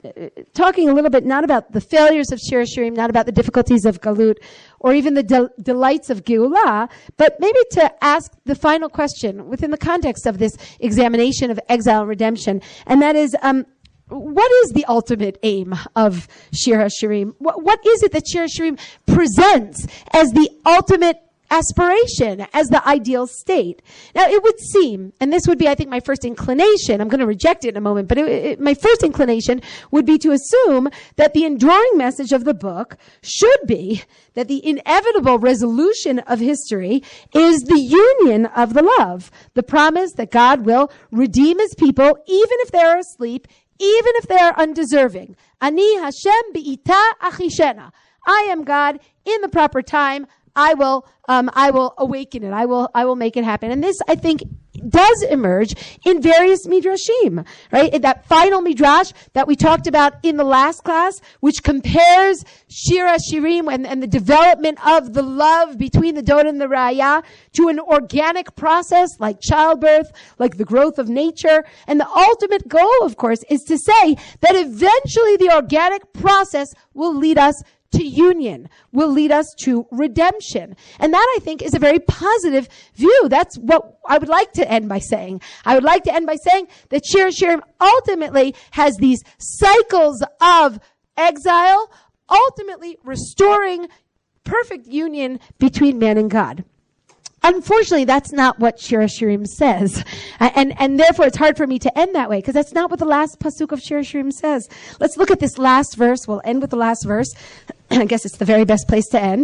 talking a little bit not about the failures of Shir Hashirim, not about the difficulties of Galut, or even the delights of Geulah, but maybe to ask the final question within the context of this examination of exile and redemption, and that is, what is the ultimate aim of Shir Hashirim? What is it that Shir Hashirim presents as the ultimate aspiration, as the ideal state? Now, it would seem, and this would be, I think, my first inclination, I'm going to reject it in a moment, but my first inclination would be to assume that the enduring message of the book should be that the inevitable resolution of history is the union of the love, the promise that God will redeem his people even if they're asleep, even if they're undeserving. Ani Hashem bi'ita achishena. I am God in the proper time. I will awaken it. I will make it happen. And this, I think, does emerge in various midrashim, right? In that final midrash that we talked about in the last class, which compares Shir Hashirim and the development of the love between the Dod and the Raya to an organic process like childbirth, like the growth of nature. And the ultimate goal, of course, is to say that eventually the organic process will lead us to union, will lead us to redemption. And that, I think, is a very positive view. That's what I would like to end by saying. I would like to end by saying that Shir Hashirim ultimately has these cycles of exile, ultimately restoring perfect union between man and God. Unfortunately, that's not what Shir Hashirim says. And therefore it's hard for me to end that way, because that's not what the last pasuk of Shir Hashirim says. Let's look at this last verse. We'll end with the last verse. I guess it's the very best place to end.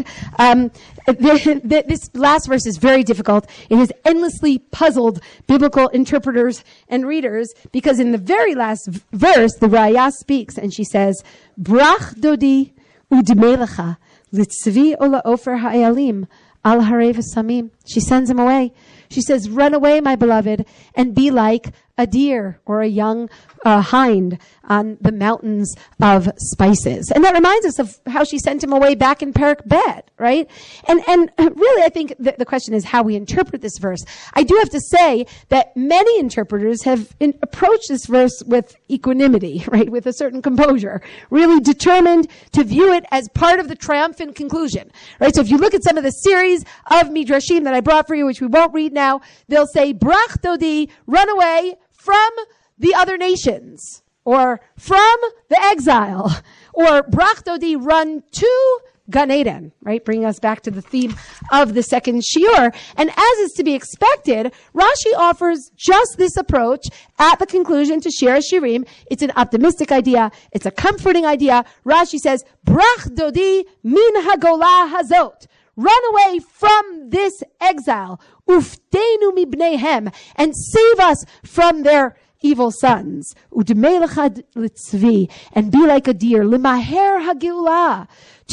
This last verse is very difficult. It has endlessly puzzled biblical interpreters and readers, because in the very last verse, the Raya speaks and she says, Brach dodi udmelecha litzvi ola ofer ha'ayalim al harei v'samim. She sends him away. She says, run away, my beloved, and be like a deer or a young hind on the mountains of spices. And that reminds us of how she sent him away back in Perek Bet, right? And really, I think the question is how we interpret this verse. I do have to say that many interpreters have approached this verse with equanimity, right? With a certain composure, really determined to view it as part of the triumphant conclusion, right? So if you look at some of the series of midrashim that I brought for you, which we won't read now, they'll say, Brach dodi, run away from the other nations, or from the exile, or Brach dodi, run to Gan Eden, right? Bringing us back to the theme of the second shiur. And as is to be expected, Rashi offers just this approach at the conclusion to Shir Hashirim. It's an optimistic idea. It's a comforting idea. Rashi says, Brach dodi min hagolah hazot. Run away from this exile. Uftenu mibneihem. And save us from their evil sons. Udmelecha litzvi. And be like a deer. Limaher hageulah.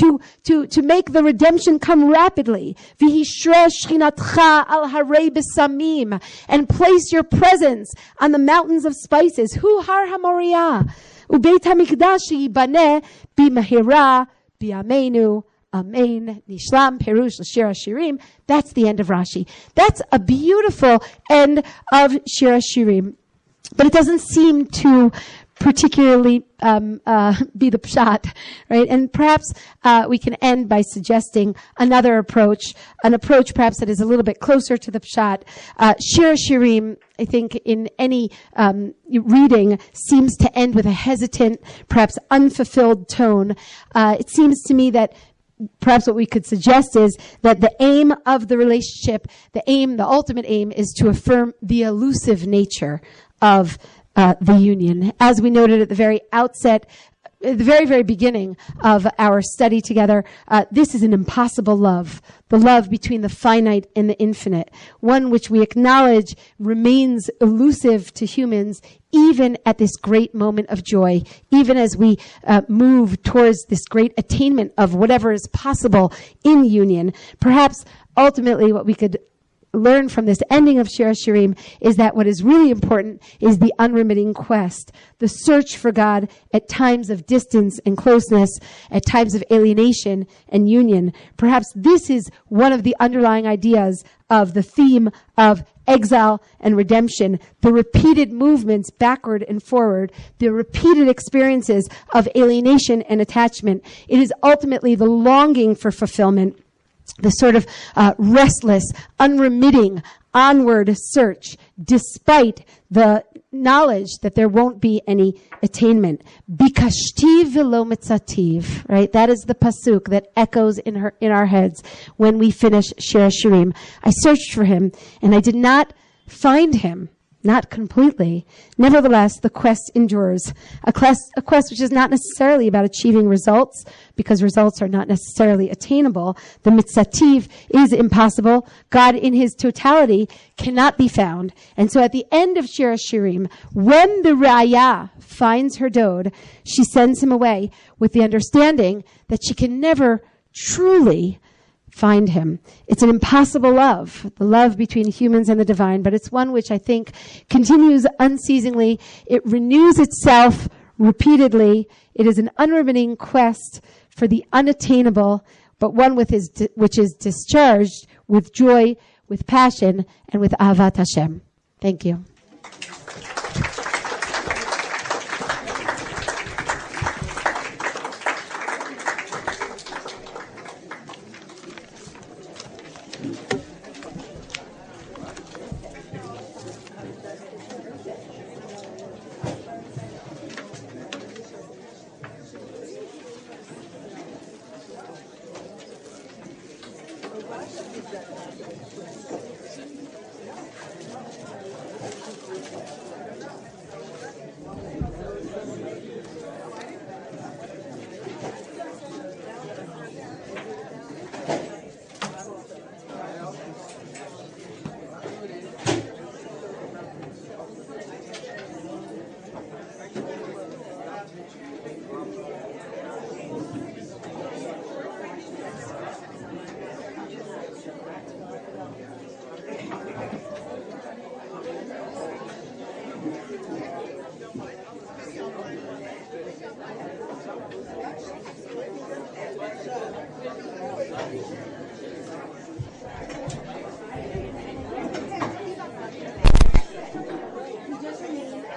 To make the redemption come rapidly. V'hishre shchinatcha al harei besamim. And place your presence on the mountains of spices. Hu har haMoriah. Ubeit hamikdash yibaneh b'mehira b'yameinu. Amen. Nishlam Perush Shir Hashirim. That's the end of Rashi. That's a beautiful end of Shir Hashirim. But it doesn't seem to particularly be the pshat, right? And perhaps we can end by suggesting another approach, an approach perhaps that is a little bit closer to the pshat. Shir Hashirim, I think, in any reading, seems to end with a hesitant, perhaps unfulfilled tone. It seems to me that perhaps what we could suggest is that the aim of the relationship, the ultimate aim, is to affirm the elusive nature of the union. As we noted at the very outset, at the very, very beginning of our study together, this is an impossible love, the love between the finite and the infinite, one which we acknowledge remains elusive to humans even at this great moment of joy, even as we move towards this great attainment of whatever is possible in union. Perhaps ultimately what we could learn from this ending of Shir Hashirim is that what is really important is the unremitting quest, the search for God at times of distance and closeness, at times of alienation and union. Perhaps this is one of the underlying ideas of the theme of exile and redemption, the repeated movements backward and forward, the repeated experiences of alienation and attachment. It is ultimately the longing for fulfillment, the sort of restless, unremitting, onward search, despite the knowledge that there won't be any attainment. Bikashtiv v'lo mitzativ, right? That is the pasuk that echoes in our heads when we finish Shir HaShirim. I searched for him, and I did not find him. Not completely. Nevertheless, the quest endures. A quest which is not necessarily about achieving results, because results are not necessarily attainable. The mitzativ is impossible. God in his totality cannot be found. And so at the end of Shir HaShirim, when the Raya finds her dode, she sends him away with the understanding that she can never truly find him. It's an impossible love, the love between humans and the divine, but it's one which I think continues unceasingly. It renews itself repeatedly. It is an unremitting quest for the unattainable, but one which is discharged with joy, with passion, and with Ahavat Hashem. Thank you.